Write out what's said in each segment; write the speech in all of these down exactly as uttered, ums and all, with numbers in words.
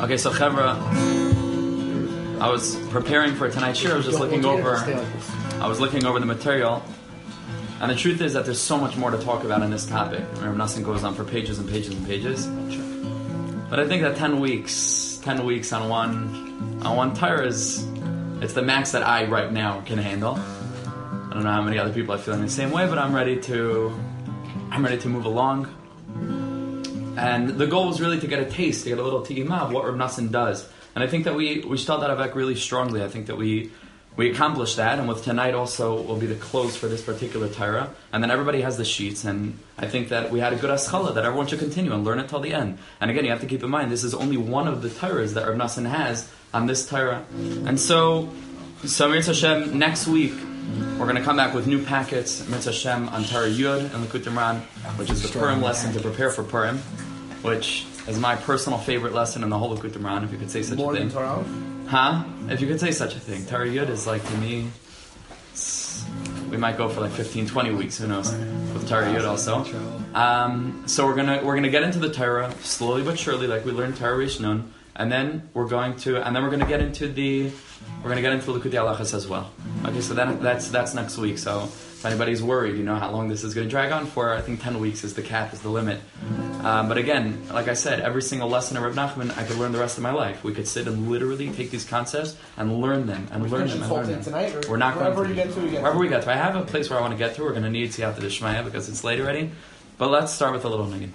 Okay, so Chevra, I was preparing for tonight's shir. I was just looking over. I was looking over the material, and the truth is that there's so much more to talk about in this topic. Rav Nosson goes on for pages and pages and pages. But I think that ten weeks, ten weeks on one, on one Torah is, it's the max that I right now can handle. I don't know how many other people are feeling the same way, but I'm ready to, I'm ready to move along. And the goal was really to get a taste, to get a little te'imah of what Rav Nosson does. And I think that we, we start that avek really strongly. I think that we we accomplished that, and with tonight also will be the close for this particular Torah. And then everybody has the sheets, and I think that we had a good aschala that everyone should continue and learn it till the end. And again, you have to keep in mind, this is only one of the Torahs that Rav Nosson has on this Torah. And so, so Mitzvah Hashem, next week, we're going to come back with new packets, Mitzvah Hashem, on Torah Yud and Likutei Moharan, which is the Purim lesson to prepare for Purim, which is my personal favorite lesson in the whole Likutei Moharan, if you could say such More a thing. More than Torah? Huh? If you could say such a thing. Torah Yud is like, to me, we might go for like fifteen, twenty weeks, who knows, with Torah Yud also. Um, so we're gonna we're gonna get into the Torah slowly but surely, like we learned Torah Rishnon, and then we're going to and then we're gonna get into the we're gonna get into the Likutei Halachos as well. Okay, so that that's that's next week. So if anybody's worried, you know how long this is going to drag on for, I think ten weeks is the cap, is the limit. Um, but again, like I said, every single lesson of Rav Nachman, I could learn the rest of my life. We could sit and literally take these concepts and learn them and learn them and learn them. Tonight, or we're not wherever going to. You get to, you get wherever to. we get to. I have a place where I want to get to. We're going to need to after the Shmaya because it's late already. But let's start with a little niggun.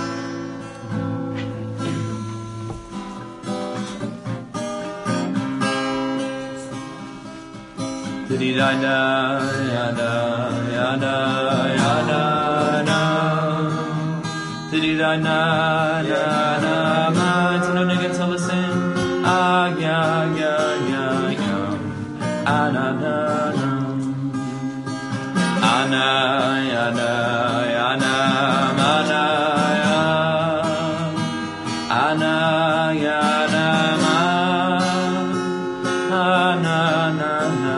Yada yada yada yada yada yada ma. It's no nigga to listen. Ah ya ya ya ya. Ana na na. Ana yana yana mana ya. Ana yana ma. Ana na na.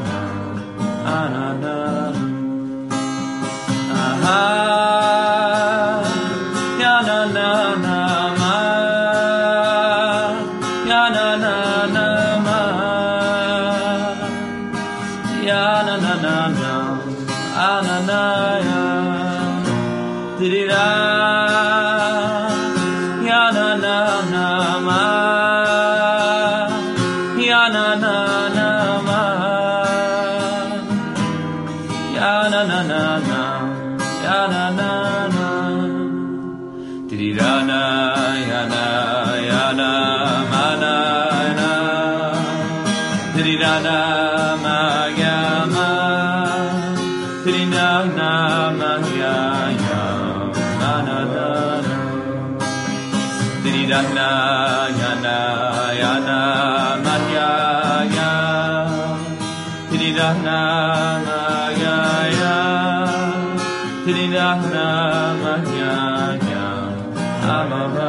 Yana yana yana maya ya. Tiridana maya ya. Tiridana maya ya. Amara.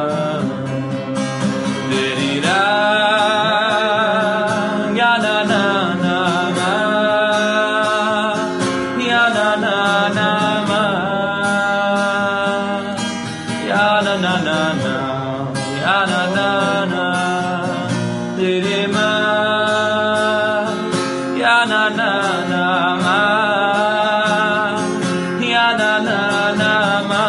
Tirida yana na na ma. Yana na na ma. Yana na na na. Na na na, dirima, ya na na na ma, ya na na na ma,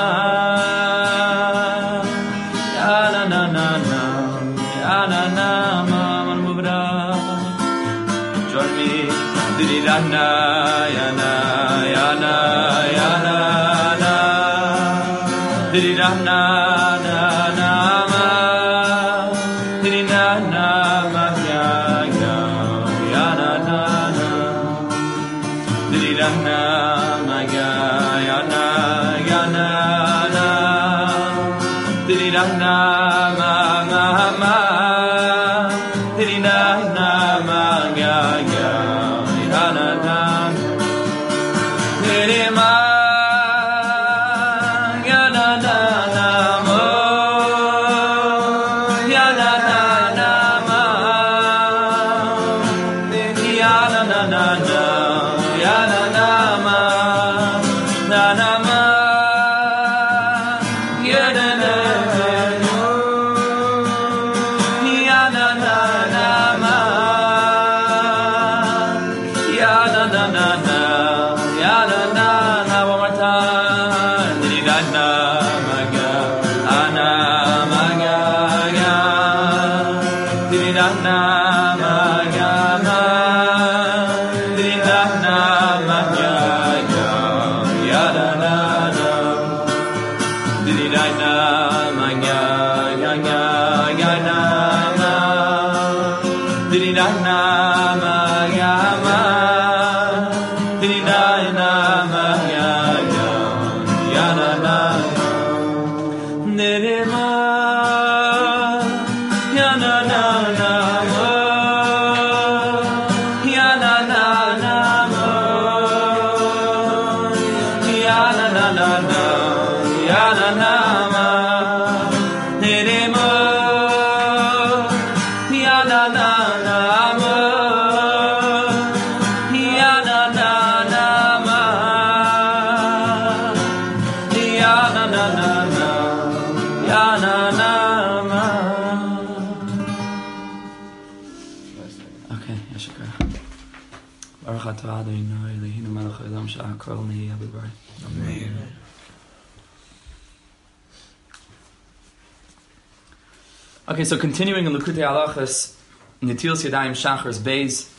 ya na na na na, ya na na ma, manubra, join me, dirina, ya na, ya na, ya na na, dirina na na na. Okay, so continuing in Likutei Halachos, Netilas Yadayim Shachar's Beis.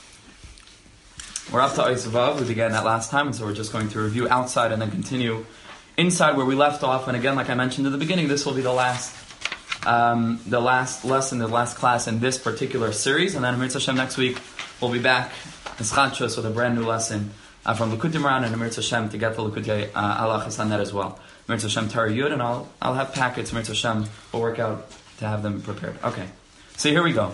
We're up to Ois Vav. We began that last time, and so we're just going to review outside and then continue inside where we left off. And again, like I mentioned at the beginning, this will be the last, um, the last lesson, the last class in this particular series. And then Amir Hashem next week we'll be back in Schachos with a brand new lesson uh, from Likutei Moran and Amir Hashem to get the Likutei uh, Halachos on that as well. Amir Hashem Torah Yud, and I'll I'll have packets. Amir Hashem will work out to have them prepared. Okay, so here we go.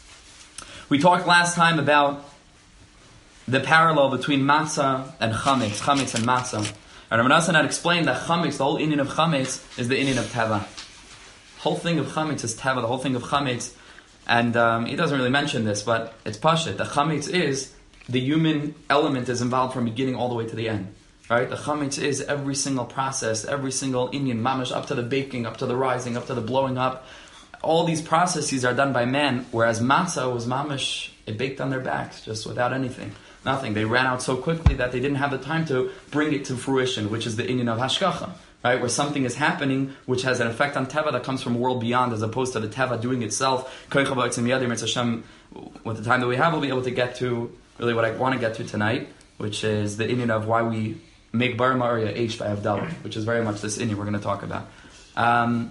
We talked last time about the parallel between matzah and chametz, chametz and matzah. And Rabbi Nassan had explained that chametz, the whole inyan of chametz, is the inyan of teva. The whole thing of chametz is teva, the whole thing of chametz. And um, he doesn't really mention this, but it's pashut. The chametz is, the human element is involved from beginning all the way to the end. Right? The chametz is every single process, every single inyan, mamash, up to the baking, up to the rising, up to the blowing up. All these processes are done by man, whereas matzah was mamash, it baked on their backs, just without anything. Nothing. They ran out so quickly that they didn't have the time to bring it to fruition, which is the inyan of hashgacha, right? Where something is happening, which has an effect on teva that comes from a world beyond, as opposed to the teva doing itself. With the time that we have, we'll be able to get to really what I want to get to tonight, which is the inyan of why we make bar ma'ariya eish by Havdalah, which is very much this inyan we're going to talk about. Um,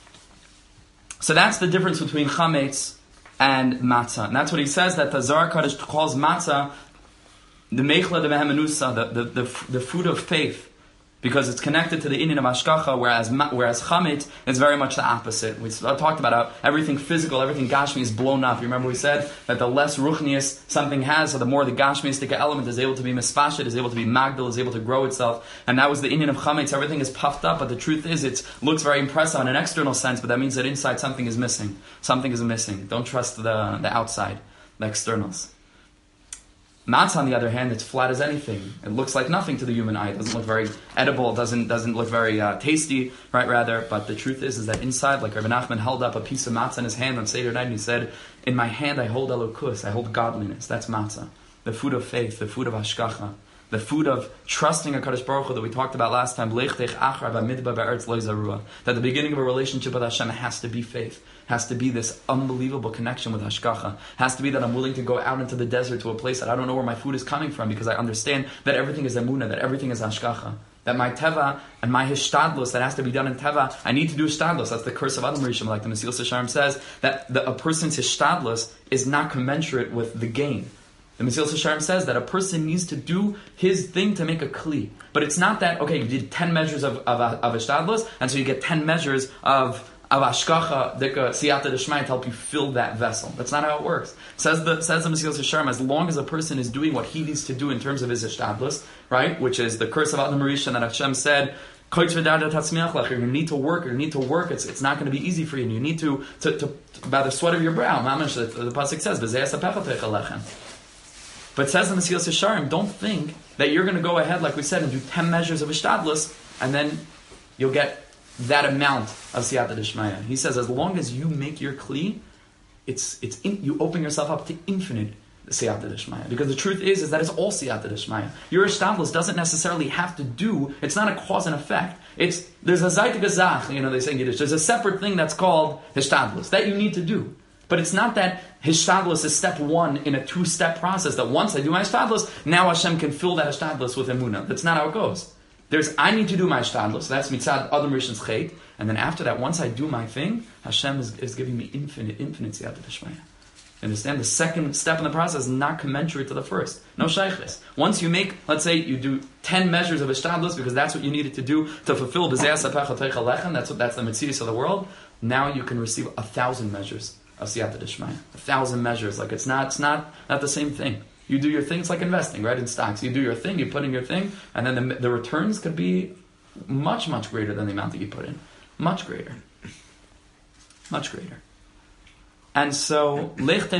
So that's the difference between chametz and matzah. And that's what he says, that the Zohar Kodesh calls matzah the meichla de mehemenusa, the, the, the, the food of faith, because it's connected to the inyan of hashgacha, whereas whereas chametz is very much the opposite. We talked about how everything physical, everything gashmi is blown up. You remember we said that the less ruchnius something has, so the more the gashmiistic element is able to be mispashet, is able to be magdal, is able to grow itself. And that was the inyan of chametz. Everything is puffed up, but the truth is it looks very impressive in an external sense, but that means that inside something is missing. Something is missing. Don't trust the, the outside, the externals. Matzah, on the other hand, it's flat as anything. It looks like nothing to the human eye. It doesn't look very edible. It doesn't doesn't look very uh, tasty, right? Rather, but the truth is, is that inside, like Rabbi Nachman held up a piece of matzah in his hand on Seder night, and he said, "In my hand, I hold elokus. I hold godliness. That's matzah, the food of faith, the food of hashgacha, the food of trusting a Kadosh Baruch Hu that we talked about last time. That the beginning of a relationship with Hashem has to be faith. Has to be this unbelievable connection with Hashgacha. Has to be that I'm willing to go out into the desert to a place that I don't know where my food is coming from, because I understand that everything is Emunah, that everything is Hashgacha. That my teva and my hishtadlus that has to be done in teva, I need to do hishtadlus. That's the curse of Adam Rishon, like the Mesilas Yesharim says, that the, a person's hishtadlus is not commensurate with the gain. The Mesilas Yesharim says that a person needs to do his thing to make a kli. But it's not that, okay, you did ten measures of, of, of hishtadlus, and so you get ten measures of of hashgacha, dika, siyata d'shmai, to help you fill that vessel. That's not how it works. Says the says the Mesilas Yesharim, as long as a person is doing what he needs to do in terms of his hishtadlus, right, which is the curse of Adam Rishon that Hashem said, you need to work, you need to work, it's it's not going to be easy for you, and you need to, to, to, by the sweat of your brow, mamash, the, the pasuk says, but says the Mesilas Yesharim, don't think that you're going to go ahead, like we said, and do ten measures of hishtadlus, and then you'll get that amount of siyata d'shmaya. He says, as long as you make your kli, it's it's in, you open yourself up to infinite siyata d'shmaya. Because the truth is, is that it's all siyata d'shmaya. Your hishtadlus doesn't necessarily have to do. It's not a cause and effect. It's there's a zayt gazach. You know, they say in Yiddish. There's a separate thing that's called hishtadlus that you need to do. But it's not that hishtadlus is step one in a two-step process. That once I do my hishtadlus, now Hashem can fill that hishtadlus with emunah. That's not how it goes. There's, I need to do my shtadlus, so that's mitzad adam rishon's chet, and then after that, once I do my thing, Hashem is, is giving me infinite, infinite siyata d'shmaya. Understand? The second step in the process is not commensurate to the first. No shaykhis. Once you make, let's say, you do ten measures of ishtadlus because that's what you needed to do to fulfill b'zeh sapecha teicha lechem. That's what that's the mitzvahs of the world. Now you can receive a thousand measures of siyata d'shmaya. A thousand measures. Like it's not, it's not, not the same thing. You do your thing. It's like investing, right? In stocks, you do your thing. You put in your thing, and then the, the returns could be much, much greater than the amount that you put in. Much greater. Much greater. And so, that's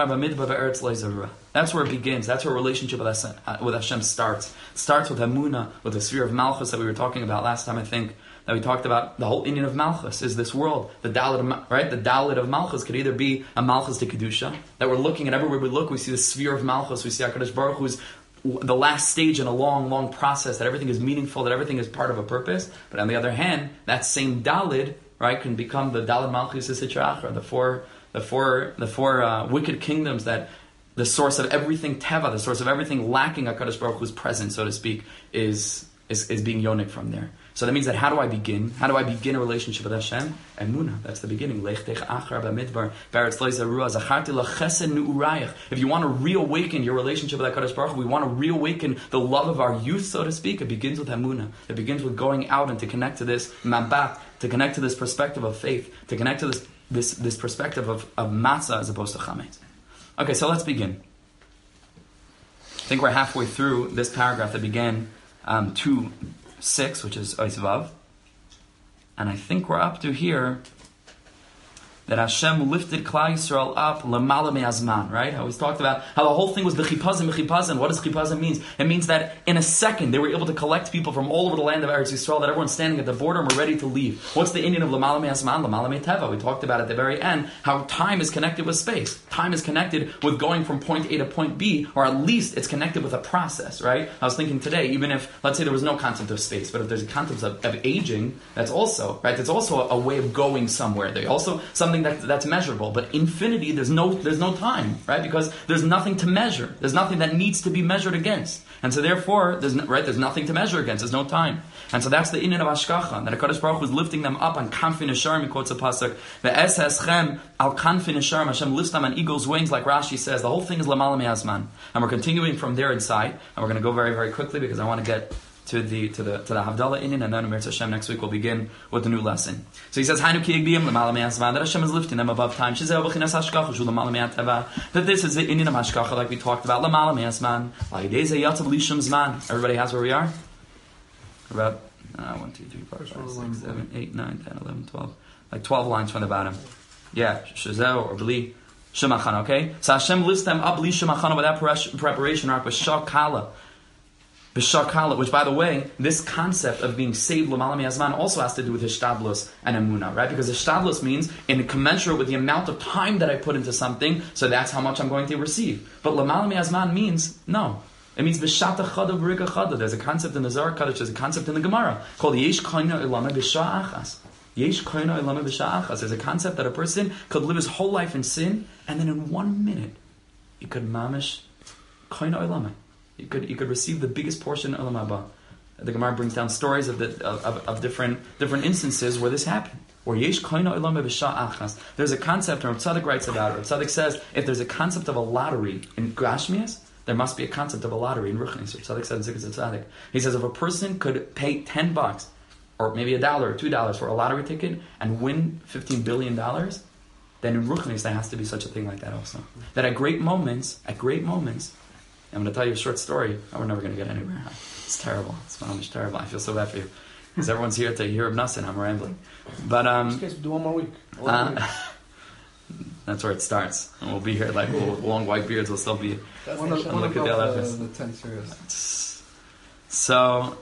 where it begins. That's where relationship with Hashem, with Hashem starts. It starts with Emunah, with the sphere of Malchus that we were talking about last time, I think, that we talked about. The whole Indian of Malchus is this world. The Dalit of, right? The Dalit of Malchus could either be a Malchus to Kedusha, that we're looking at everywhere we look, we see the sphere of Malchus, we see HaKadosh Baruch Hu's the last stage in a long, long process, that everything is meaningful, that everything is part of a purpose. But on the other hand, that same Dalit, right, can become the Dalit Malchus Sitra Achra, the four The four, the four uh, wicked kingdoms, that the source of everything teva, the source of everything lacking HaKadosh Baruch Hu's presence, so to speak, is, is is being yonik from there. So that means that how do I begin? How do I begin a relationship with Hashem? Emunah, that's the beginning. If you want to reawaken your relationship with HaKadosh Baruch Hu, we want to reawaken the love of our youth, so to speak, it begins with Emunah. It begins with going out and to connect to this mabat, to connect to this perspective of faith, to connect to this This this perspective of, of matzah as opposed to chametz. Okay, so let's begin. I think we're halfway through this paragraph that began um, two six, which is Ois Vav, and I think we're up to here that Hashem lifted Klal Yisrael up lemala me'azman, right? I always talked about how the whole thing was b'chipazim, b'chipazim. What does chipazim mean? It means that in a second they were able to collect people from all over the land of Eretz Yisrael, that everyone's standing at the border and we're ready to leave. What's the Indian of lemala me'azman? Lemala me'teva. We talked about at the very end how time is connected with space. Time is connected with going from point A to point B, or at least it's connected with a process, right? I was thinking today, even if, let's say there was no concept of space, but if there's a concept of, of aging, that's also, right, that's also a, a way of going somewhere. There's also something That, that's measurable, but infinity, there's no there's no time, right? Because there's nothing to measure. There's nothing that needs to be measured against, and so therefore, there's no, right. There's nothing to measure against. There's no time, and so that's the inyan of Hashkacha, that HaKadosh Baruch Hu was lifting them up on Kanfin Esharim. He quotes a pasuk, "Ve'es Eschem al Kanfin Esharim." Hashem lifts them on eagle's wings, like Rashi says. The whole thing is lamala me'azman, and we're continuing from there inside, and we're going to go very very quickly because I want to get to the to the to the Havdalah Inyan, and then Mir Hashem next week we'll begin with the new lesson. So he says, "Hainu ki yigdiyim lemala me'azman," that Hashem is lifting them above time. Shezeh b'chinas hashkacha shu lemala me'ateva, that this is the Inyan of hashkacha, like we talked about, lemala me'azman. La'idei zeh yatzav lishum zman. Everybody has where we are. About uh, one, two, three, four, five, six, seven, eight, nine, ten, eleven, twelve, like twelve lines from the bottom. Yeah, shezeh or bli shemachan. Okay, so Hashem lifts them up bli shemachan without preparation, or b'shak kala. B'shakala, which, by the way, this concept of being saved l'mala me'azman also has to do with hishtadlus and emunah, right? Because hishtadlus means in commensurate with the amount of time that I put into something, so that's how much I'm going to receive. But l'mala me'azman means no. It means b'shata chada b'riga chada. There's a concept in the Zohar Kadosh, there's a concept in the Gemara called yesh koina ilama b'sha achas. Yesh koina ilama b'sha achas. There's a concept that a person could live his whole life in sin, and then in one minute, he could mamish koina ilama. You could you could receive the biggest portion of Olam Haba. The Gemara brings down stories of the of, of, of different different instances where this happened. Or yesh koina olam b'sha achas. There's a concept, or Rav Tzadok writes about it. Rav Tzadok says if there's a concept of a lottery in Gashmias, there must be a concept of a lottery in Ruchnis. Rav Tzadok said in Zikr Tzadok. He says if a person could pay ten bucks, or maybe a dollar or two dollars for a lottery ticket and win fifteen billion dollars, then in Ruchnis there has to be such a thing like that also. That at great moments, at great moments. I'm going to tell you a short story. Oh, we're never going to get anywhere. It's terrible. It's almost terrible. I feel so bad for you. Because everyone's here to hear of Nassin. I'm rambling. But, um... Just do one more week. One uh, week. That's where it starts. And we'll be here, like, with long white beards. We'll still be... That's one of the, look at the elephants. The ten series. So...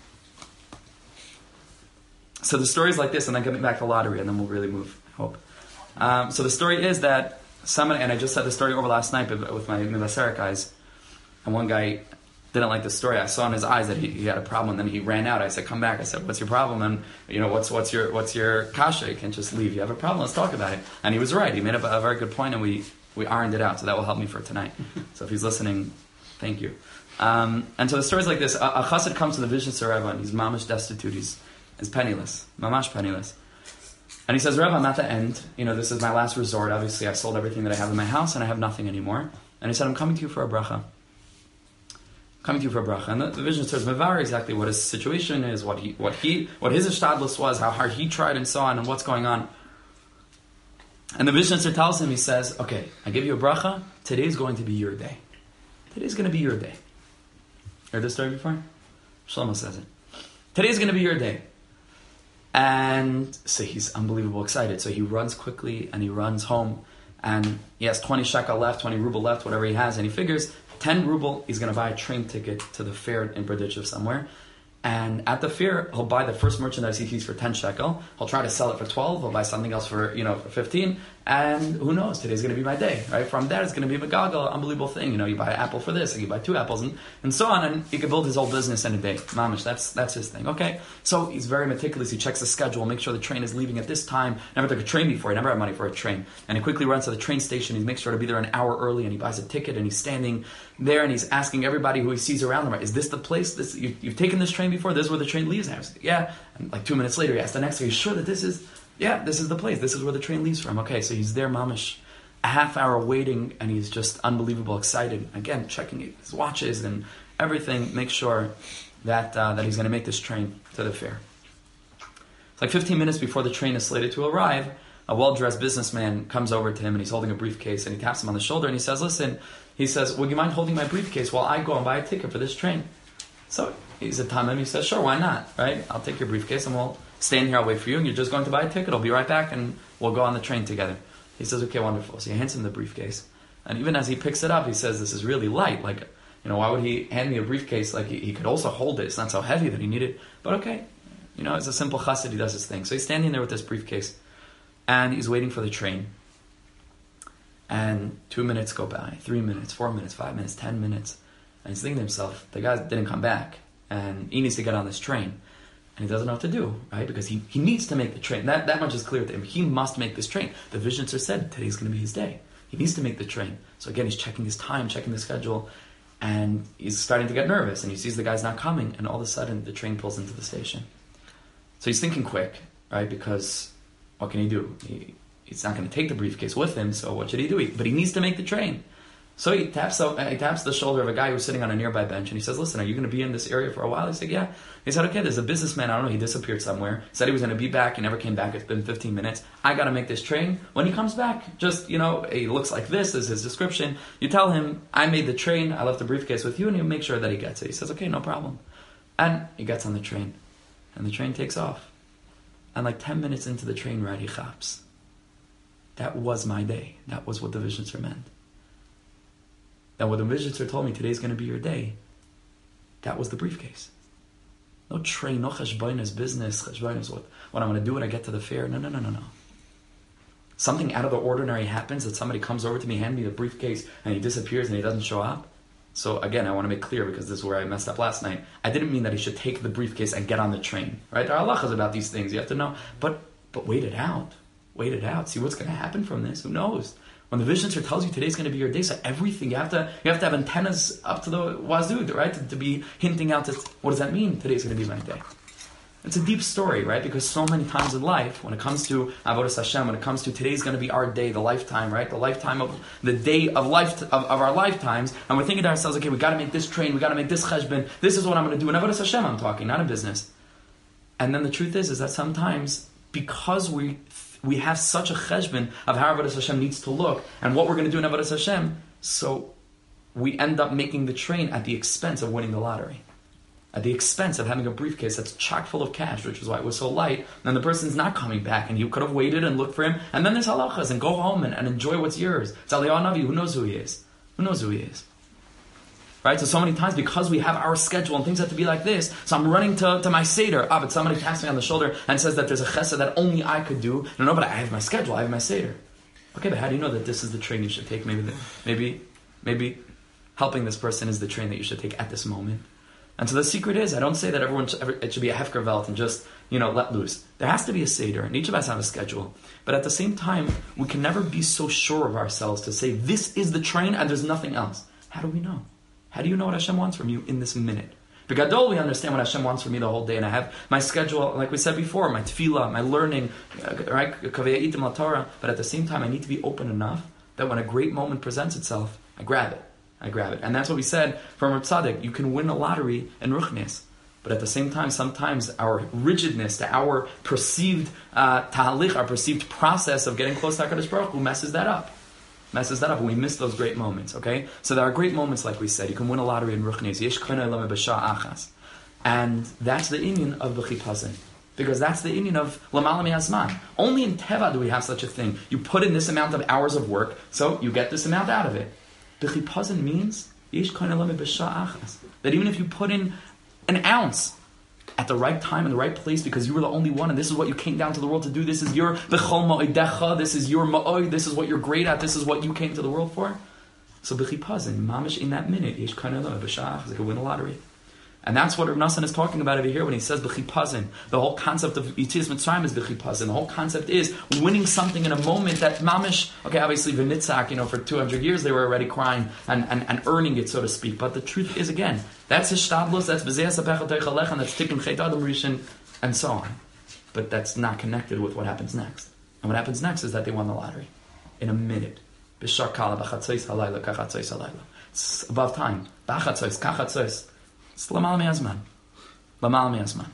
So the story is like this, and then coming back to lottery, and then we'll really move, I hope. Um, so the story is that someone... And I just said the story over last night with my Mivasera guys. And one guy didn't like the story. I saw in his eyes that he, he had a problem, and then he ran out. I said, "Come back." I said, "What's your problem?" And you know, what's what's your what's your kasha? You can't just leave. You have a problem. Let's talk about it. And he was right. He made a, a very good point, and we we ironed it out. So that will help me for tonight. So if he's listening, thank you. Um, and so the story's like this. A, a chassid comes to the Vizhnitzer Rebbe, and he's mamash destitute. He's, he's penniless. Mamash penniless. And he says, Rebbe, I'm at the end. You know, this is my last resort. Obviously, I've sold everything that I have in my house, and I have nothing anymore. And he said, I'm coming to you for a bracha. Coming to you for a bracha. And the, the vision says, Mevar exactly what his situation is, what he, what he, what his ishtadlus was, how hard he tried and so on, and what's going on. And the Vizhnitzer tells him, he says, okay, I give you a bracha. Today's going to be your day. Today's going to be your day. Heard this story before? Shlomo says it. Today's going to be your day. And so he's unbelievable excited. So he runs quickly and he runs home. And he has twenty shekel left, twenty ruble left, whatever he has. And he figures ten ruble, he's going to buy a train ticket to the fair in Berdichev somewhere. And at the fair, he'll buy the first merchandise he sees for ten shekel. He'll try to sell it for twelve. He'll buy something else for, you know, for fifteen. And who knows? Today's going to be my day, right? From there, it's going to be a megagal, unbelievable thing. You know, you buy an apple for this, and you buy two apples, and, and so on. And he can build his whole business in a day. Mamish, that's that's his thing. Okay, so he's very meticulous. He checks the schedule, makes sure the train is leaving at this time. Never took a train before. He never had money for a train. And he quickly runs to the train station. He makes sure to be there an hour early, and he buys a ticket, and he's standing there, and he's asking everybody who he sees around him, is this the place? This you, You've taken this train before? This is where the train leaves? And I was like, yeah. And like two minutes later, he asked the next guy, are you sure that this is... Yeah, this is the place. This is where the train leaves from. Okay, so he's there, mamish, a half hour waiting, and he's just unbelievable excited. Again, checking his watches and everything, make sure that uh, that he's going to make this train to the fair. It's like fifteen minutes before the train is slated to arrive, a well-dressed businessman comes over to him, and he's holding a briefcase, and he taps him on the shoulder, and he says, listen, he says, would you mind holding my briefcase while I go and buy a ticket for this train? So he's a tamim, he says, sure, why not, right? I'll take your briefcase, and we'll stand here, I'll wait for you, and you're just going to buy a ticket. I'll be right back, and we'll go on the train together. He says, okay, wonderful. So he hands him the briefcase. And even as he picks it up, he says, this is really light. Like, you know, why would he hand me a briefcase? Like, he, he could also hold it. It's not so heavy that he needed. But okay, you know, it's a simple chassid. He does his thing. So he's standing there with this briefcase, and he's waiting for the train. And two minutes go by, three minutes, four minutes, five minutes, ten minutes. And he's thinking to himself, the guy didn't come back, and he needs to get on this train. And he doesn't know what to do, right? Because he, he needs to make the train. That that much is clear to him. He must make this train. The Vizhnitzer said today's going to be his day. He needs to make the train. So again, he's checking his time, checking the schedule, and he's starting to get nervous. And he sees the guy's not coming, and all of a sudden the train pulls into the station. So he's thinking quick, right? Because what can he do? He, he's not going to take the briefcase with him. So what should he do? He, but he needs to make the train. So he taps the, he taps the shoulder of a guy who's sitting on a nearby bench, and he says, listen, are you going to be in this area for a while? He said, yeah. He said, okay, there's a businessman, I don't know, he disappeared somewhere. He said he was going to be back, he never came back, it's been fifteen minutes. I got to make this train. When he comes back, just, you know, he looks like this, is his description. You tell him, I made the train, I left the briefcase with you, and you make sure that he gets it. He says, okay, no problem. And he gets on the train, and the train takes off. And like ten minutes into the train ride, he chaps. That was my day. That was what the Vizhnitzer meant. That what the Vizhnitzer told me, today's going to be your day, that was the briefcase. No train, no cheshbonis, business, cheshbonis, what, what I'm going to do when I get to the fair. No, no, no, no, no. Something out of the ordinary happens, that somebody comes over to me, hand me the briefcase, and he disappears and he doesn't show up. So again, I want to make clear, because this is where I messed up last night. I didn't mean that he should take the briefcase and get on the train. Right? There are halachas about these things. You have to know. But but wait it out. Wait it out. See what's going to happen from this. Who knows? When the Vizhnitzer tells you today's going to be your day, so everything, you have to you have to have antennas up to the wazoo, right? To, to be hinting out that, what does that mean? Today's going to be my day. It's a deep story, right? Because so many times in life, when it comes to Avodas Hashem, when it comes to today's going to be our day, the lifetime, right? The lifetime of the day of life of, of our lifetimes, and we're thinking to ourselves, okay, we got to make this train, we got to make this cheshbon. This is what I'm going to do. In Avodas Hashem, I'm talking, not in business. And then the truth is, is that sometimes because we we have such a cheshbon of how Avodas Hashem needs to look and what we're going to do in Avodas Hashem, so we end up making the train at the expense of winning the lottery. At the expense of having a briefcase that's chock full of cash, which is why it was so light, and the person's not coming back, and you could have waited and looked for him, and then there's halachas, and go home and, and enjoy what's yours. It's Eliyahu Navi, who knows who he is? Who knows who he is? Right? So, so many times, because we have our schedule and things have to be like this, so I'm running to, to my Seder. Ah, but somebody taps me on the shoulder and says that there's a chesed that only I could do. No, no, but I have my schedule, I have my Seder. Okay, but how do you know that this is the train you should take? Maybe, the, maybe, maybe helping this person is the train that you should take at this moment. And so the secret is, I don't say that everyone should, it should be a hefker welt and just, you know, let loose. There has to be a Seder, and each of us have a schedule. But at the same time, we can never be so sure of ourselves to say, this is the train and there's nothing else. How do we know? How do you know what Hashem wants from you in this minute? Begadol, we understand what Hashem wants from me the whole day, and I have my schedule, like we said before, my tefillah, my learning, right? But at the same time, I need to be open enough that when a great moment presents itself, I grab it. I grab it. And that's what we said from Reb Tzaddik. You can win a lottery in Ruchnis. But at the same time, sometimes our rigidness, our perceived uh, tahalich, our perceived process of getting close to HaKadosh Baruch Hu messes that up. Messes that up, and we miss those great moments, okay? So there are great moments, like we said. You can win a lottery in Ruchnis. Yesh k'nei lama b'shah achas. And that's the inyan of b'chipazin. Because that's the inyan of Lamala Mi'azman. Only in Teva do we have such a thing. You put in this amount of hours of work, so you get this amount out of it. B'chipazin means Yesh k'nei lama b'shah achas. That even if you put in an ounce at the right time in the right place, because you were the only one, and this is what you came down to the world to do. This is your b'chol ma'odecha. This is your ma'od. This is what you're great at. This is what you came to the world for. So b'chipazin, mamish, in that minute, yesh k'nei lama b'shah achas. They could win a lottery. And that's what Rav Nassan is talking about over here when he says b'chipazin. The whole concept of Yetzias Mitzrayim is b'chipazin. The whole concept is winning something in a moment that mamish, okay, obviously v'nitzak, you know, for two hundred years they were already crying and, and, and earning it, so to speak. But the truth is, again, that's hishtadlus, that's b'zeas ha'pechah teichel lechem, that's tikkun chet adam rishon, and so on. But that's not connected with what happens next. And what happens next is that they won the lottery. In a minute. B'shar kala b'chatzois halayla kachatzois halayla. It's above time. B'chatzois, kachatzois. It's Lamal Mi'azman. Lamal Mi'azman.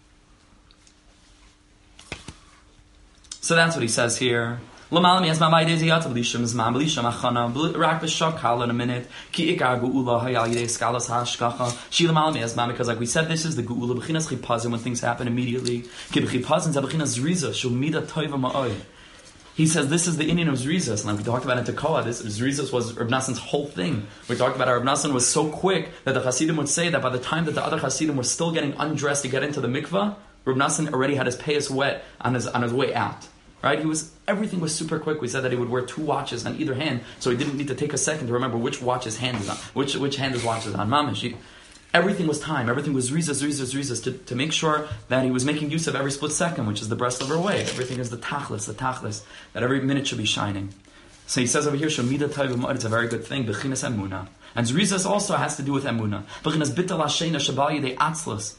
So that's what he says here. Lamal Mi'azman by Dezi Yatav Lisham Zman Lisham Achana Rak B'Shak Kal in a minute. Ki Ikar Gu'ula Hayal Yidei Skalas HaShkacha. She Lamal Mi'azman, because like we said, this is the Gu'ula B'chinas Chipazim, when things happen immediately. Ki B'chipazim Zab'chinas Zriza Shumida Toiva Ma'oi. He says this is the inyan of Zrizas. Like we talked about in Tekoa, this Zrizas was Reb Nassan's whole thing. We talked about how Reb Nassan was so quick that the Hasidim would say that by the time that the other Hasidim were still getting undressed to get into the mikvah, Reb Nassan already had his payas wet on his on his way out. Right? He was everything was super quick. We said that he would wear two watches on either hand, so he didn't need to take a second to remember which watch his hand is on, which which hand his watch is on. Mamish. He, Everything was time. Everything was rizas, rizas, rizas to, to make sure that he was making use of every split second, which is the breast of her way. Everything is the tachlis, the tachlis, that every minute should be shining. So he says over here, Shomida Tayv, it's a very good thing, Bechinas Emuna. And rizas also has to do with Emuna. Bechinas Bital Hashena Shabal Yidei Atzlus,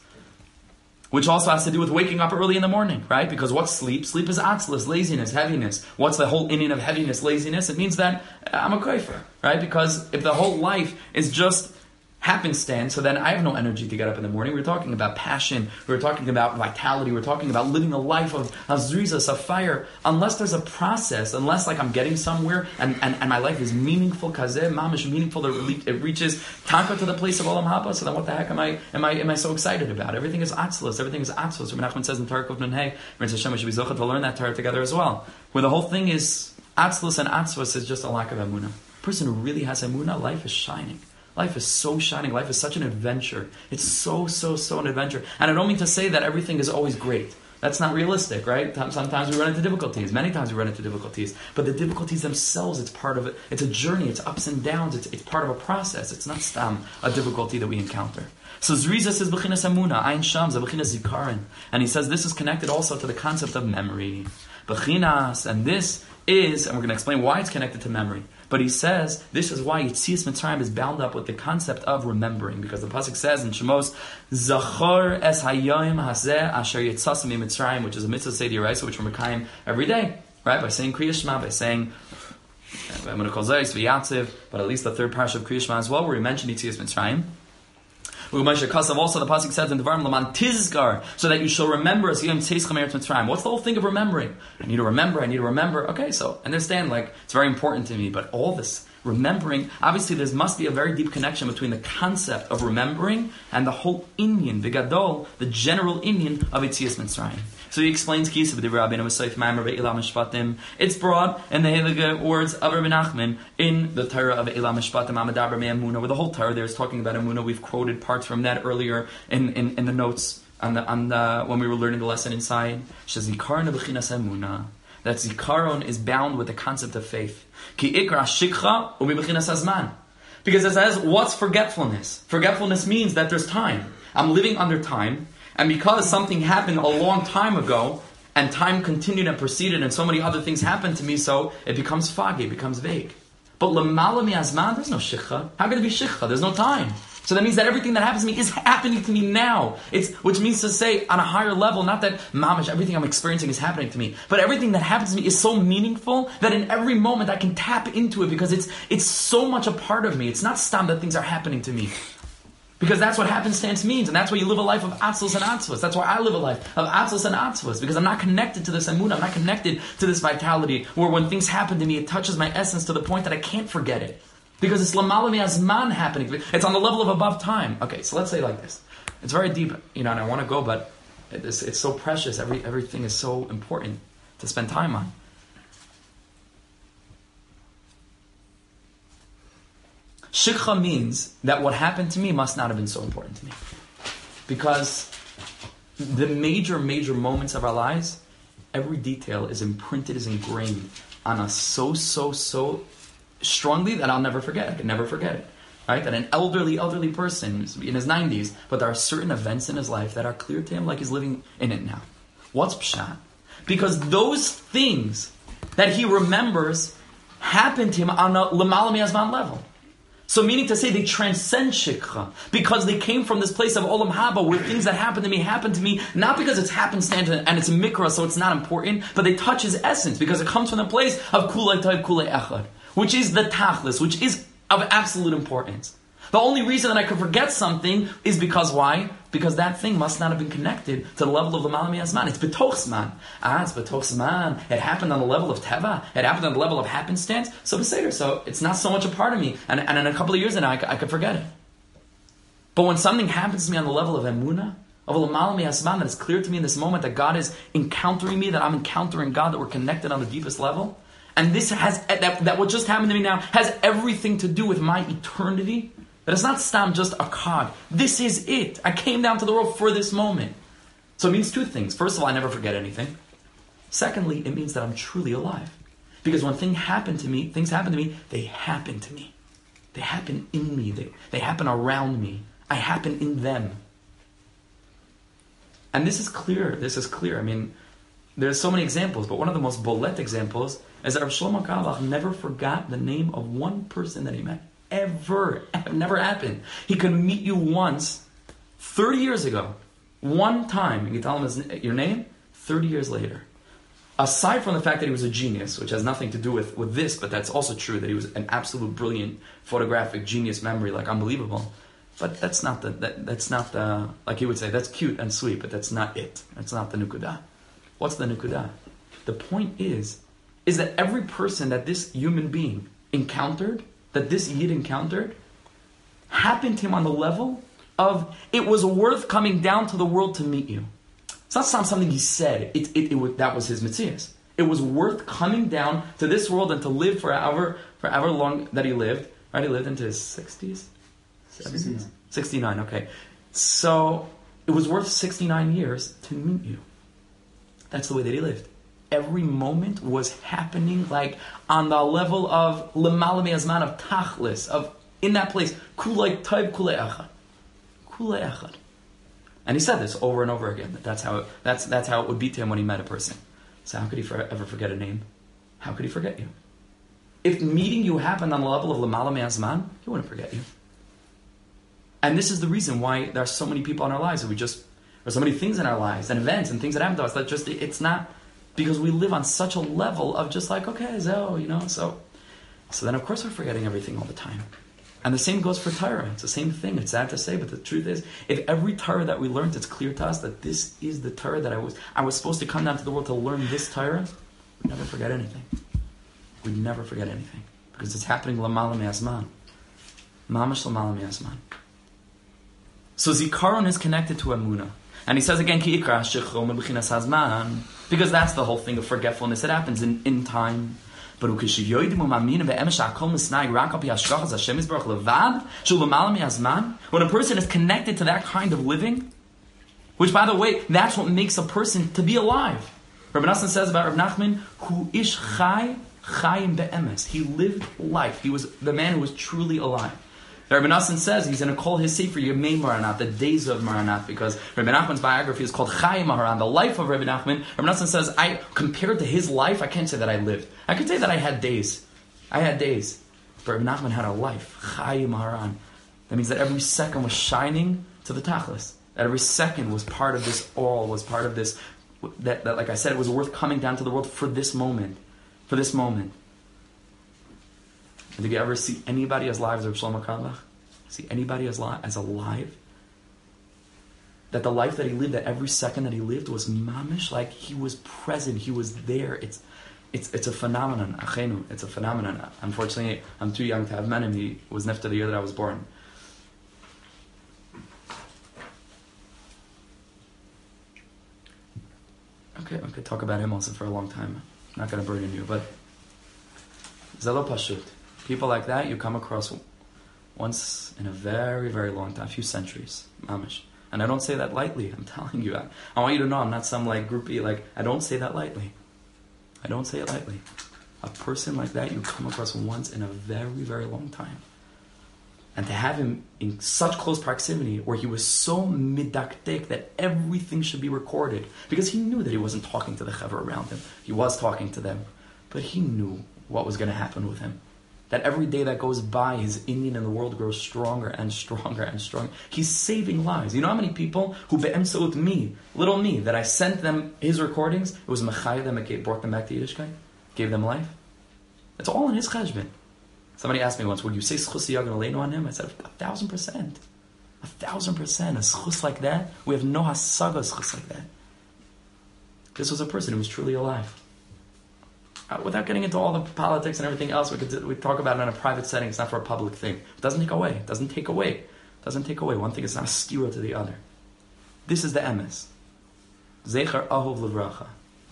which also has to do with waking up early in the morning, right? Because what's sleep? Sleep is atzlus, laziness, heaviness. What's the whole inyan of heaviness, laziness? It means that I'm a kofer, right? Because if the whole life is just happenstance, so then I have no energy to get up in the morning. We're talking about passion, we're talking about vitality, we're talking about living a life of azrizas, of fire. Unless there's a process, unless like I'm getting somewhere and, and, and my life is meaningful, kazeh, mamish, meaningful, that it reaches taka to the place of olam haba, so then what the heck am I am I am I so excited about? Everything is atzlus, everything is atzlus. Rabbi Nachman says in Torah Kuf Nun Hey, Hashem, we should be zochet to learn that Torah together as well. Where the whole thing is atzlus and atzvus is just a lack of emunah. A person who really has emunah, life is shining. Life is so shining. Life is such an adventure. It's so, so, so an adventure. And I don't mean to say that everything is always great. That's not realistic, right? Sometimes we run into difficulties. Many times we run into difficulties. But the difficulties themselves, it's part of it. It's a journey. It's ups and downs. It's, it's part of a process. It's not um, a difficulty that we encounter. So Zriza says, B'chinas Amuna, Ayin Shams, B'chinas Zikarin. And he says this is connected also to the concept of memory. B'chinas, and this is, and we're going to explain why it's connected to memory. But he says this is why Yetzias Mitzrayim is bound up with the concept of remembering, because the pasuk says in Shemos, "Zachor es hayom hazeh asher yetzasim miMitzrayim," which is a mitzvah seder Yiraisa, which we're mekayim every day, right? By saying Kriya Shema, by saying I'm going to call Zayis v'Yatziv, but at least the third parsha of Kriya Shema as well, where we mention Yetzias Mitzrayim. Also, the pasuk says in Devarim Laman Tizgar, so that you shall remember as Yom Tzeis Chamer Mitzrayim. What's the whole thing of remembering? I need to remember. I need to remember. Okay, so understand, like it's very important to me. But all this remembering, obviously, there must be a very deep connection between the concept of remembering and the whole inyan, the gadol, the general inyan of Yetzias Mitzrayim. So he explains it's broad in the heilige words of Rabbi Nachman in the Torah of Eila Mishpatim Amadaber Me'amuna, where the whole Torah there is talking about Amuna. We've quoted parts from that earlier in, in, in the notes on the, on the, when we were learning the lesson inside. Shazikaron b'chinas Amuna. That Zikaron is bound with the concept of faith. Ki ikra shikcha u'mi b'chinas hazman. Because it says, what's forgetfulness? Forgetfulness means that there's time. I'm living under time. And because something happened a long time ago, and time continued and proceeded, and so many other things happened to me, so it becomes foggy, it becomes vague. But lamala mi'azman, there's no shikha. How can it be shikha? There's no time. So that means that everything that happens to me is happening to me now. It's which means to say on a higher level, not that mamash, everything I'm experiencing is happening to me, but everything that happens to me is so meaningful that in every moment I can tap into it because it's it's so much a part of me. It's not stam that things are happening to me. Because that's what happenstance means, and that's why you live a life of atzlus and atzvus. That's why I live a life of atzlus and atzvus, because I'm not connected to this emunah, I'm not connected to this vitality, where when things happen to me, it touches my essence to the point that I can't forget it. Because it's lamala mi'azman happening. It's on the level of above time. Okay, so let's say like this. It's very deep, you know, and I want to go, but it's, it's so precious. Every everything is so important to spend time on. Shikha means that what happened to me must not have been so important to me. Because the major, major moments of our lives, every detail is imprinted, is ingrained on us so, so, so strongly that I'll never forget. I can never forget it. Right? That an elderly, elderly person in his nineties, but there are certain events in his life that are clear to him like he's living in it now. What's pshat? Because those things that he remembers happened to him on a l'mala mi'azman level. So meaning to say they transcend shikha, because they came from this place of olam haba, where things that happen to me happen to me, not because it's happenstance and it's a mikra, so it's not important, but they touch his essence, because it comes from the place of kulei toiv kulei echad, which is the tachlis, which is of absolute importance. The only reason that I could forget something is because why? Because that thing must not have been connected to the level of the L'mala mi'azman. It's betoch zman. Ah, it's betoch zman. It happened on the level of teva. It happened on the level of happenstance. So beseder. So it's not so much a part of me. And, and in a couple of years now, I, I could forget it. But when something happens to me on the level of emunah, of L'mala mi'azman, that it's clear to me in this moment that God is encountering me, that I'm encountering God, that we're connected on the deepest level, and this has that, that what just happened to me now has everything to do with my eternity. That it's not stam just a cog. This is it. I came down to the world for this moment. So it means two things. First of all, I never forget anything. Secondly, it means that I'm truly alive. Because when things happen to me, things happen to me, they happen to me. They happen in me. They, they happen around me. I happen in them. And this is clear. This is clear. I mean, there's so many examples, but one of the most bolet examples is that Rav Shlomo Carlebach never forgot the name of one person that he met. Ever. It never happened. He could meet you once, thirty years ago. One time. You can tell him his, your name, thirty years later. Aside from the fact that he was a genius, which has nothing to do with, with this, but that's also true, that he was an absolute brilliant photographic genius memory, like unbelievable. But that's not the, that, that's not the, like he would say, that's cute and sweet, but that's not it. That's not the nukudah. What's the nukudah? The point is, is that every person that this human being encountered, that this Yid encountered, happened to him on the level of, it was worth coming down to the world to meet you. It's not something he said, it, it, it was, that was his mitzias. It was worth coming down to this world and to live forever, forever long that he lived. Right, he lived into his sixties? seventies? sixty-nine, okay. So, it was worth sixty-nine years to meet you. That's the way that he lived. Every moment was happening like on the level of l'mala mi'azman, of tachlis, of in that place, kulei toiv kulei echad, kulei echad. And he said this over and over again. That that's how it, that's that's how it would be to him when he met a person. So how could he for, ever forget a name? How could he forget you? If meeting you happened on the level of l'mala mi'azman, he wouldn't forget you. And this is the reason why there are so many people in our lives that we just, there's so many things in our lives and events and things that happen to us that just it's not. Because we live on such a level of just like, okay, so, you know, so. So then of course we're forgetting everything all the time. And the same goes for Torah. It's the same thing. It's sad to say, but the truth is, if every Torah that we learned, it's clear to us that this is the Torah that I was I was supposed to come down to the world to learn this Torah, we'd never forget anything. We'd never forget anything. Because it's happening l'mala mi'azman. Mamash l'mala mi'azman. So Zikaron is connected to Emunah. And he says again, Ki ikra shechom b'chinas hazman, because that's the whole thing of forgetfulness. It happens in, in time. But when a person is connected to that kind of living, which by the way, that's what makes a person to be alive. Rabbi Nassan says about Rav Nachman, Hu ish chai chayim be'emes. He lived life. He was the man who was truly alive. Rabbi Nassan says he's going to call his sefer Yemei Maranat, the days of Maranat, because Rabbi Nachman's biography is called Chaim Maharan, the life of Rabbi Nachman. Rabbi Nassan says, I compared to his life, I can't say that I lived. I could say that I had days. I had days. But Rabbi Nachman had a life, Chayim Haran. That means that every second was shining to the Tachlis. That every second was part of this all, was part of this, that, that like I said, it was worth coming down to the world for this moment. For this moment. And did you ever see anybody as live as Reb Shlomo Carlebach? See anybody as, li- as alive? That the life that he lived, that every second that he lived was mamish, like he was present, he was there. It's it's it's a phenomenon, achenu, it's a phenomenon. Unfortunately, I'm too young to have met him. He was nefta the year that I was born. Okay, I could talk about him also for a long time. I'm not going to burden you, but Zelo Pashut. People like that you come across once in a very, very long time, a few centuries, mamish. And I don't say that lightly, I'm telling you. I, I want you to know I'm not some like groupie, like, I don't say that lightly. I don't say it lightly. A person like that you come across once in a very, very long time. And to have him in such close proximity where he was so midaktik that everything should be recorded. Because he knew that he wasn't talking to the chaver around him. He was talking to them. But he knew what was going to happen with him. That every day that goes by, his Indian in the world grows stronger and stronger and stronger. He's saving lives. You know how many people who be'emsaut me, little me, that I sent them his recordings, it was Mechai them, it brought them back to Yiddishkeit, gave them life. It's all in his cheshbon. Somebody asked me once, would you say schus yagan aleinu on him? I said, a thousand percent. A thousand percent. A schus like that, we have no hasaga schus like that. This was a person who was truly alive. Uh, without getting into all the politics and everything else, we could we talk about it in a private setting. It's not for a public thing. It doesn't take away. It doesn't take away. It doesn't take away. One thing is not a stira to the other. This is the emes. Zecher ahov levracha.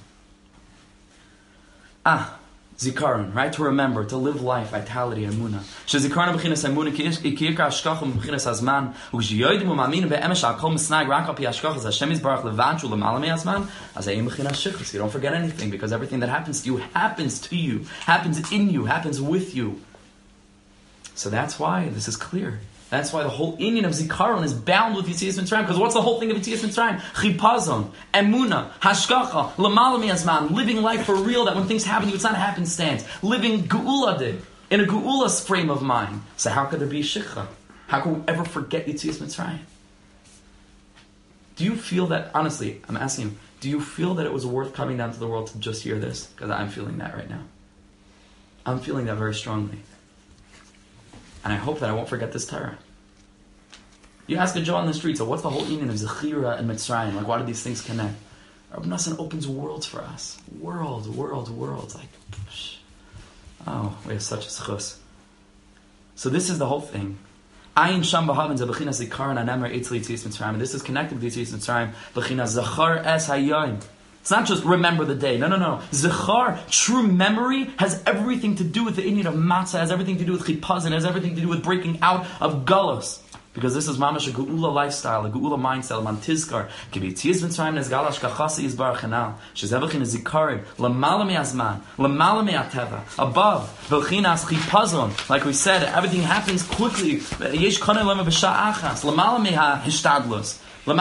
Ah, zikaron, right? To remember, to live life, vitality, emuna. Shezikaron b'chinas emuna ki yirka hashkachim b'chinas hazman u'kshiyodim u'ma'aminu be'emes ha'kol misnag rak al pi hashkachas Hashem yisbarach levanchu l'malam hazman as ayim b'chinas shichus. You don't forget anything because everything that happens to you happens to you, happens in you, happens with you. So that's why this is clear. That's why the whole inyan of Zikaron is bound with Yetzias Mitzrayim. Because what's the whole thing of Yetzias Mitzrayim? Chipazon, Emuna, Hashkacha, L'malami Azman, living life for real, that when things happen to you, it's not a happenstance. Living Geula did, in a Geula's frame of mind. So how could there be Shikha? How could we ever forget Yetzias Mitzrayim? Do you feel that, honestly, I'm asking you, do you feel that it was worth coming down to the world to just hear this? Because I'm feeling that right now. I'm feeling that very strongly. And I hope that I won't forget this Torah. You ask a Joe on the street, so what's the whole meaning of Zechira and Mitzrayim? Like, why do these things connect? Rabbi Nassan opens worlds for us. Worlds, worlds, worlds. Like, psh. Oh, we have such a schus. So this is the whole thing. Ayin sham b'havin ze b'chinas zikaron anemer eitzli Yetzias Mitzrayim. And this is connected with Yetzias Mitzrayim. B'chinas zachar es hayoim. It's not just remember the day. No, no, no. Zechar, true memory, has everything to do with the inyan of matzah, has everything to do with chipazon, has everything to do with breaking out of galus. Because this is mamash a geula lifestyle, a geula mindset, man tizkar. Kibi Yetzias Mitzrayim nes galash kachasi yizbarach hanal. Shezevachin is zikarim, lamala me'azman, lamala me'ateva. Above, v'chinas chipazon. Like we said, everything happens quickly. Yesh kanei lema b'sha achas. Lamala me'a hishtadlus. Which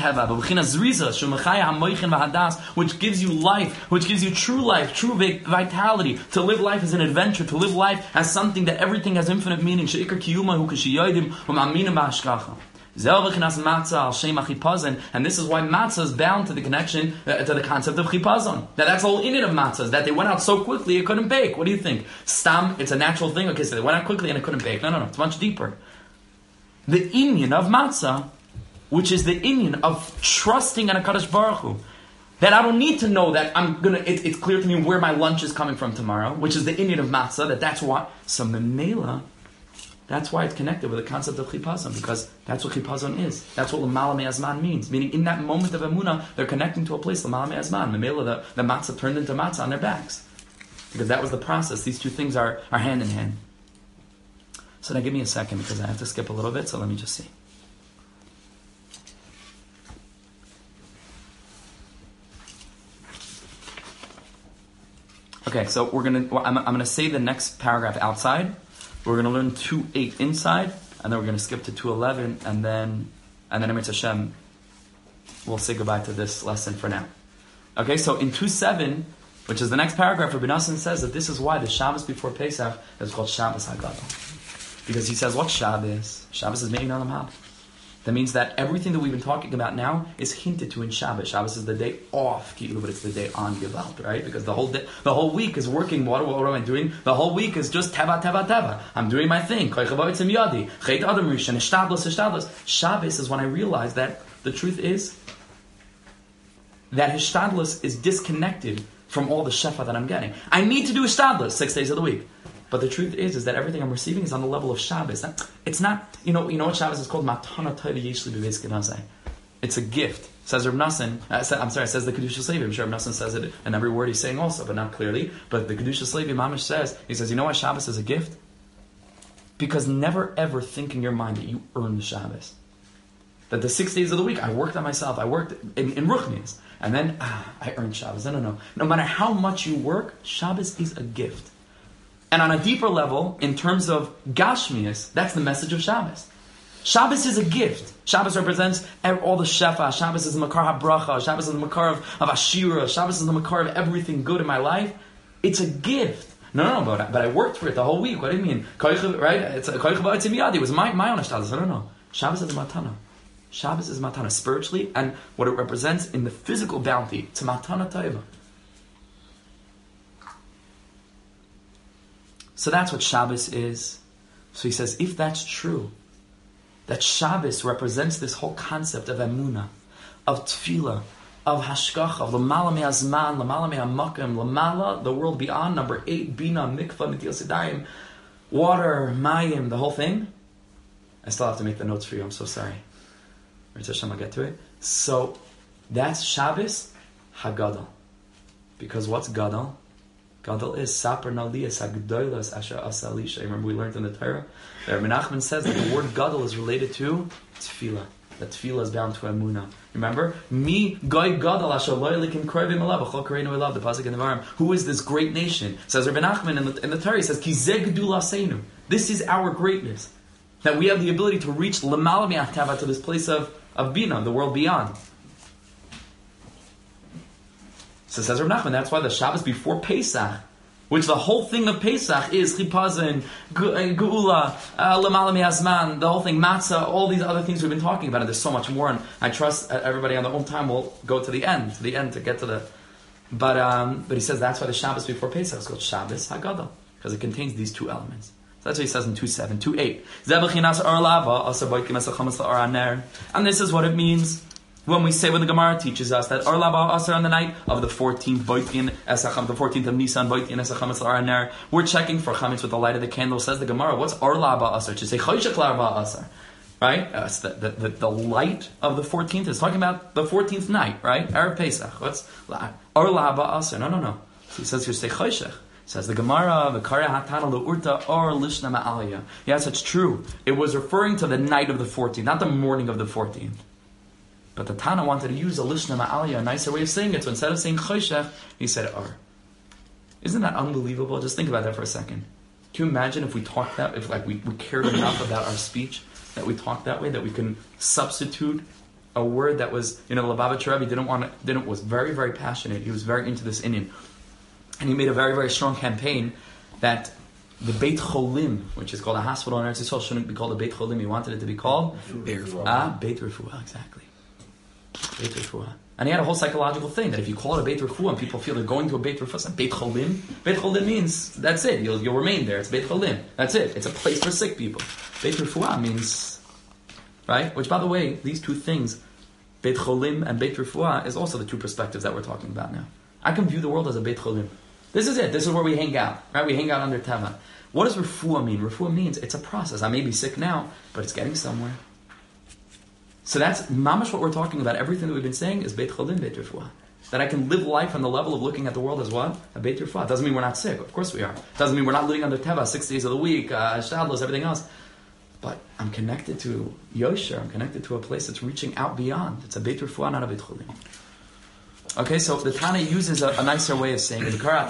gives you life, which gives you true life, true vitality, to live life as an adventure, to live life as something that everything has infinite meaning. And this is why matzah is bound to the connection, uh, to the concept of chipazon. That that's the whole inyan of matzah, is that they went out so quickly it couldn't bake. What do you think? Stam, it's a natural thing. Okay, so they went out quickly and it couldn't bake. No, no, no, it's much deeper. The inyan of matzah, which is the inyan of trusting in HaKadosh Baruch Hu, that I don't need to know that I'm gonna. It, it's clear to me where my lunch is coming from tomorrow, which is the inyan of matzah. That that's why. So memela, that's why it's connected with the concept of chipazon, because that's what chipazon is. That's what l'mala me'azman means. Meaning, in that moment of emunah, they're connecting to a place l'mala me'azman. Memela, the, the matzah turned into matzah on their backs, because that was the process. These two things are are hand in hand. So now, give me a second because I have to skip a little bit. So let me just see. Okay, so we're gonna. Well, I'm, I'm gonna say the next paragraph outside. We're gonna learn two eight inside, and then we're gonna skip to two eleven, and then and then Emet Hashem, we'll say goodbye to this lesson for now. Okay, so in two seven, which is the next paragraph, Rabbi Nassim says that this is why the Shabbos before Pesach is called Shabbos HaGadol. Because he says, what's Shabbos? Shabbos is Me'in Olam Haba. That means that everything that we've been talking about now is hinted to in Shabbos. Shabbos is the day off Ki'ilu, but it's the day on Gevalt, right? Because the whole day, the whole week is working. What, what, what am I doing? The whole week is just teva, teva, teva. I'm doing my thing. Shabbos is when I realize that the truth is that Hishtadlus is disconnected from all the shefa that I'm getting. I need to do Hishtadlus six days of the week. But the truth is, is that everything I'm receiving is on the level of Shabbos. It's not, you know, you know what Shabbos is called? Matana Tova Yeshli B'Beis Kenazai. It's a gift. Says Reb Nassim, uh, I'm sorry, says the Kedushas Levi. I'm sure Reb Nassim says it in every word he's saying also, but not clearly. But the Kedushas Levi Mamish says, he says, you know why Shabbos is a gift? Because never ever think in your mind that you earn the Shabbos. That the six days of the week, I worked on myself, I worked in, in Ruchnias, and then, ah, I earned Shabbos. No, no, no. No matter how much you work, Shabbos is a gift. And on a deeper level, in terms of Gashmias, that's the message of Shabbos. Shabbos is a gift. Shabbos represents all the Shefa. Shabbos is the Makar HaBracha. Shabbos is the Makar of, of Ashira. Shabbos is the Makar of everything good in my life. It's a gift. No, no, no, but, but I worked for it the whole week. What do you mean? Right? It's a Koich Ba'atzim Yadi. It was my, my own Ashtadas. I don't know. Shabbos is Matana. Shabbos is Matana spiritually, and what it represents in the physical bounty. It's a Matana Taiva. So that's what Shabbos is. So he says, if that's true, that Shabbos represents this whole concept of emunah, of tefillah, of hashgacha, of lamala me'azman, lamala me'amakim, lamala, the world beyond, number eight, bina, mikvah, netilas yadayim, water, mayim, the whole thing. I still have to make the notes for you, I'm so sorry. I'll get to it. So, that's Shabbos HaGadol. Because what's Gadol? Gadol is Saper Naliyas HaGdoilas Asher Asa Alisha. Remember we learned in the Torah? There Menachem says that the word Gadol is related to Tefillah. That Tefillah is bound to Emunah. Remember? Mi Goy Gadol Asher Loyalikim Krevim Elav Achol Kareinu Elav, the Pasuk in the Varim. Who is this great nation? Says Rabbi Nachman in the, in the Torah, he says, Ki Ze Gedula Seinu. This is our greatness. That we have the ability to reach Lamala Mi'achtava, to this place of, of Bina, the world beyond. So says Rav Nachman, that's why the Shabbos before Pesach, which the whole thing of Pesach is Chipazin, Geula, Lamala Mi'azman, the whole thing, Matzah, all these other things we've been talking about, and there's so much more, and I trust everybody on their own time will go to the end, to the end to get to the... But um, but he says that's why the Shabbos before Pesach is called Shabbos HaGadol, because it contains these two elements. So that's what he says in two seven, two eight. And this is what it means when we say what the Gemara teaches us, that Or Laba Asar on the night of the fourteenth, the fourteenth of Nisan, we're checking for chametz with the light of the candle. Says the Gemara, what's Or Laba Asar? To say Choshech Laba Asar, right? Uh, it's the, the, the, the light of the fourteenth is talking about the fourteenth night, right? Erev Pesach. What's Or Laba Asar? No, no, no. So he says here, say Choshech. Says the Gemara, V'kareh hatana le'urta or lishna ma'aliyah. Yes, it's true. It was referring to the night of the fourteenth, not the morning of the fourteenth. But the Tana wanted to use a lishna ma'aliyah, a nicer way of saying it. So instead of saying choshech, he said or. Isn't that unbelievable? Just think about that for a second. Can you imagine if we talked that, if like we, we cared enough about our speech, that we talked that way, that we can substitute a word that was, you know, the Lubavitcher Rebbe didn't want to, didn't, was very, very passionate. He was very into this Indian. And he made a very, very strong campaign that the Beit Cholim, which is called a hospital in Eretz Yisrael, shouldn't be called a Beit Cholim. He wanted it to be called Beit Refuah. Ah, Beit Refuah, exactly. Beit Refuah. And he had a whole psychological thing that if you call it a Beit Refuah and people feel they're going to a Beit Refuah, it's like Beit Cholim. Beit Cholim means that's it. You'll, you'll remain there. It's Beit Cholim. That's it. It's a place for sick people. Beit Refuah means, right? Which, by the way, these two things, Beit Cholim and Beit Refuah, is also the two perspectives that we're talking about now. I can view the world as a Beit Cholim. This is it. This is where we hang out, right? We hang out under Teva. What does refuah mean? Refuah means it's a process. I may be sick now, but it's getting somewhere. So that's mamash what we're talking about. Everything that we've been saying is Beit Cholim, Beit Refuah. That I can live life on the level of looking at the world as what? A Beit Refuah. Doesn't mean we're not sick. Of course we are. Doesn't mean we're not living under Teva six days of the week, uh, Shtadlos, everything else. But I'm connected to Yosher. I'm connected to a place that's reaching out beyond. It's a Beit Refuah, not a Beit Cholim. Okay, so the Tana uses a, a nicer way of saying it. Because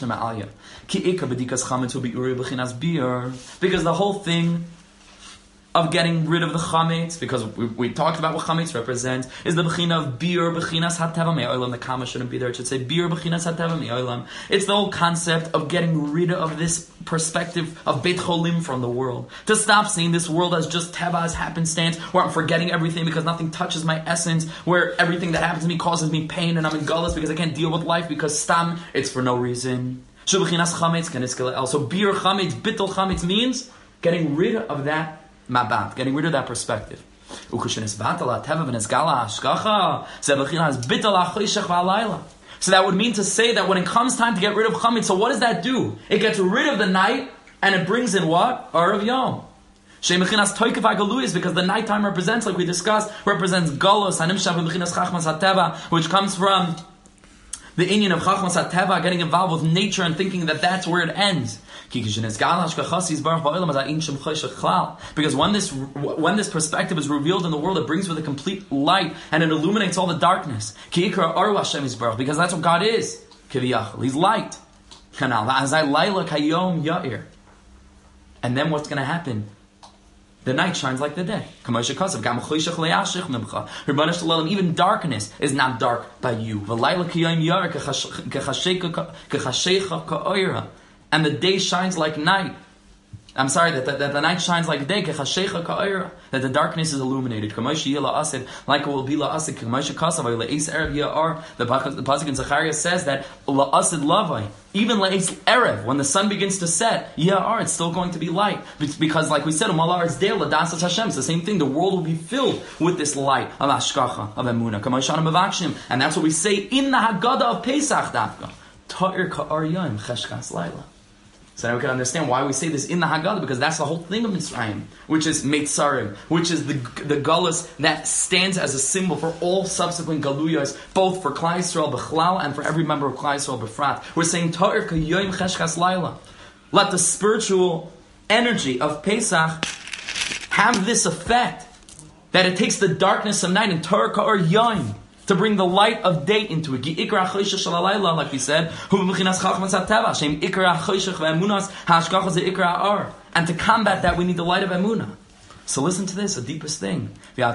the whole thing of getting rid of the chametz, because we, we talked about what chametz represents, is the bechina of bir bechinas hateva me'olam. The comma shouldn't be there; it should say bir bechinas hateva me'olam. It's the whole concept of getting rid of this perspective of beit cholim from the world. To stop seeing this world as just teva, as happenstance, where I'm forgetting everything because nothing touches my essence, where everything that happens to me causes me pain, and I'm in gullus because I can't deal with life because stam, it's for no reason. So bir chametz, bittul chametz means getting rid of that mabat, getting rid of that perspective. So that would mean to say that when it comes time to get rid of chametz, so what does that do? It gets rid of the night and it brings in what? Or of yom. Because the nighttime represents, like we discussed, represents galus, which comes from the inyan of chachmas hateva, getting involved with nature and thinking that that's where it ends. Because when this when this perspective is revealed in the world, it brings with a complete light and it illuminates all the darkness. Because that's what God is. He's light. And then what's going to happen? The night shines like the day. Even darkness is not dark by you. And the day shines like night. I'm sorry, that the, that the night shines like day, that the darkness is illuminated. Like it will be la'asid. The pasuk in Zechariah says that la'asid lavai, even la'is erev, when the sun begins to set, ya'ar, it's still going to be light. Because like we said, it's the same thing. The world will be filled with this light of hashkacha, of emunah. And that's what we say in the Haggadah of Pesach dafka. Ta'ir ka'ar yom cheshkas laila. So now we can understand why we say this in the Haggadah, because that's the whole thing of Mitzrayim, which is Meitzarim, which is the the Galus that stands as a symbol for all subsequent Galuyas, both for Klal Yisrael B'chlal and for every member of Klal Yisrael B'frat. We're saying Ta'ir K'yoyim Cheshkas Laila. Let the spiritual energy of Pesach have this effect, that it takes the darkness of night and Ta'ir Ka'ar Yoyim to bring the light of day into it. Like we said, and to combat that, we need the light of emunah. So listen to this, the deepest thing. So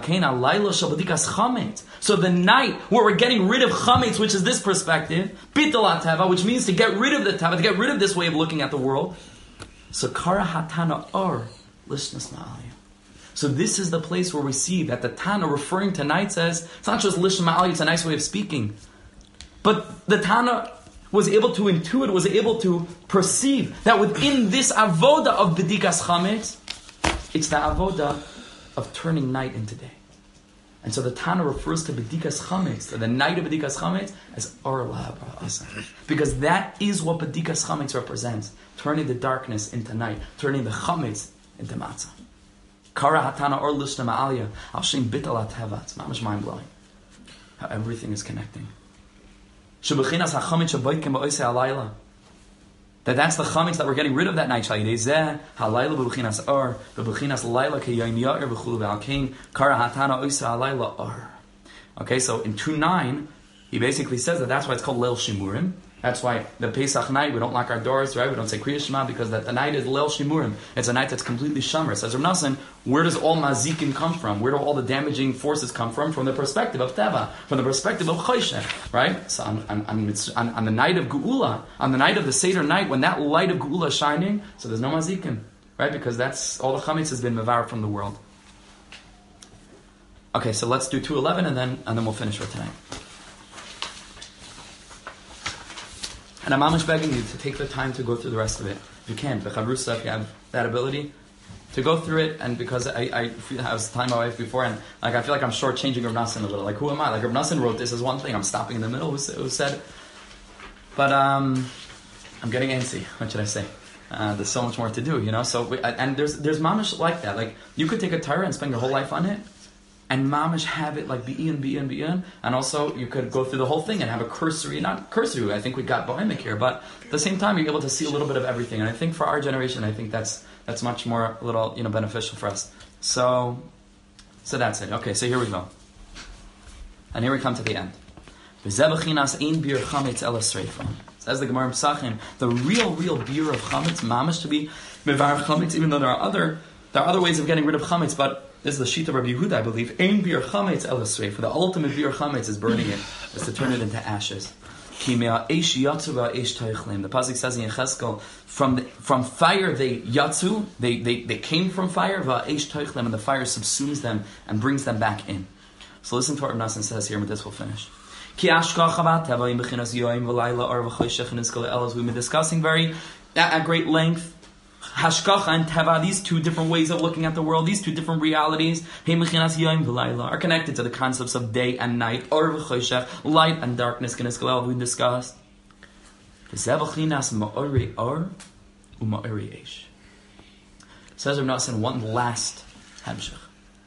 the night where we're getting rid of chametz, which is this perspective, bittul teva, which means to get rid of the teva, to get rid of this way of looking at the world. So kara hatana or lishnas ma'aliyah. So this is the place where we see that the Tana, referring to night, says, it's not just Lishma Ali, it's a nice way of speaking. But the Tana was able to intuit, was able to perceive that within this avoda of B'dikas Chametz, it's the avoda of turning night into day. And so the Tana refers to B'dikas Chametz, to the night of B'dikas Chametz, as Orla Asa. Because that is what B'dikas Chametz represents. Turning the darkness into night. Turning the Chametz into Matzah. Kara hatana or lishna ma'aliyah. Al shem bittul hateva. It's mamish mind blowing. How everything is connecting. Shebechinas hachametz shaboikim ba'osei halayla. That that's the chametz that we're getting rid of that night. Shalidei zeh halayla bebechinas or bebechinas layla keyayim ya'ir b'chulu v'alkein kara hatana osei halayla or. Okay, so in two nine, he basically says that that's why it's called Leil Shimurim. That's why the Pesach night, we don't lock our doors, right? We don't say Kriya Shema, because that the night is Leil Shimurim. It's a night that's completely Shomer. Says Rav Nosson, where does all Mazikin come from? Where do all the damaging forces come from? From the perspective of Teva, from the perspective of Choshech, right? So on, on, on, on the night of Geula, on the night of the Seder night, when that light of Geula is shining, so there's no Mazikin, right? Because that's, all the Chametz has been Mevar from the world. Okay, so let's do two eleven and then, and then we'll finish for tonight. And I'm mamish begging you to take the time to go through the rest of it. If you can, b'chavrusa, if you have that ability, to go through it. And because I, I, I was telling my wife before, and like I feel like I'm shortchanging Rav Nosson a little. Like, who am I? Like, Rav Nosson wrote this as one thing. I'm stopping in the middle. Who, who said? But um, I'm getting antsy. What should I say? Uh, there's so much more to do, you know. So we, and there's there's mamish like that. Like, you could take a Torah and spend your whole life on it, and mamish have it like bi'in, bi'in, bi'in, and also you could go through the whole thing and have a cursory, not cursory, I think we got bohemic here, but at the same time you're able to see a little bit of everything, and I think for our generation, I think that's that's much more a little, you know, beneficial for us. So, so that's it. Okay, so here we go. And here we come to the end. Says the Gemara in Pesachim, the real, real beer of chametz, mamish to be mevar chametz, even though there are other There are other ways of getting rid of chametz, but this is the sheet of Rabbi Yehuda, I believe. Ein bir chametz el esrei. For the ultimate bir chametz is burning it, is to turn it into ashes. The pasuk says in Yecheskel, from the, from fire they yatsu, they, they, they came from fire, and the fire subsumes them and brings them back in. So listen to what Rav Nassan says here, and with this we'll finish. As we've been discussing very at, at great length, Hashkacha and Teva, these two different ways of looking at the world, these two different realities, are connected to the concepts of day and night, light and darkness, we discussed. Says Rav Nassan, one last hemshech.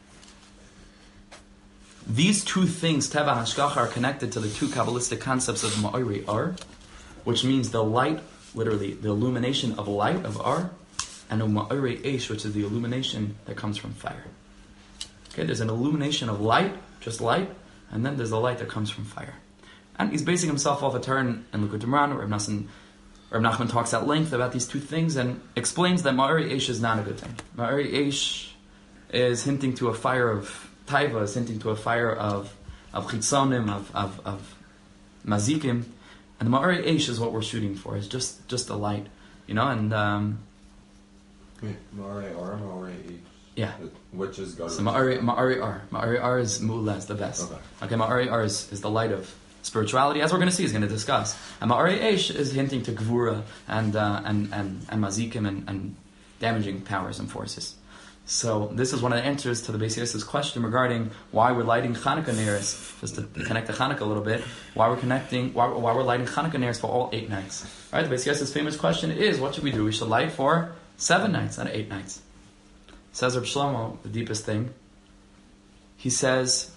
These two things, Teva and Hashkacha, are connected to the two Kabbalistic concepts of Ma'ori Ar, which means the light, literally, the illumination of light, of Ar, and Ma'ori Eish, which is the illumination that comes from fire. Okay, there's an illumination of light, just light, and then there's the light that comes from fire. And he's basing himself off a turn in Likutei Moharan, where Rav Nassan, Rav Nachman talks at length about these two things and explains that Ma'ori Eish is not a good thing. Ma'ori Eish is hinting to a fire of Taiva, is hinting to a fire of of Chitzonim, of, of, of Mazikim, and the Ma'ori Eish is what we're shooting for, is just, just the light, you know, and um, Wait, Ma'ari Ar, Ma'ari Eish. Yeah. Which is God. So Ma'ari, Ma'ari Ar. Ma'ari Ar is Mu'ula, is the best. Okay, okay Ma'ari Ar is, is the light of spirituality, as we're going to see, is going to discuss. And Ma'ari Eish is hinting to Gvura and, uh, and, and, and Mazikim and, and damaging powers and forces. So this is one of the answers to the Beis Yosef's question regarding why we're lighting Chanukah neiros, just to connect to Chanukah a little bit, why we're connecting, why, why we're lighting Chanukah neiros for all eight nights. Right? The Beis Yosef's famous question is, what should we do? We should light for seven nights, not eight nights. Says Reb Shlomo, the deepest thing. He says,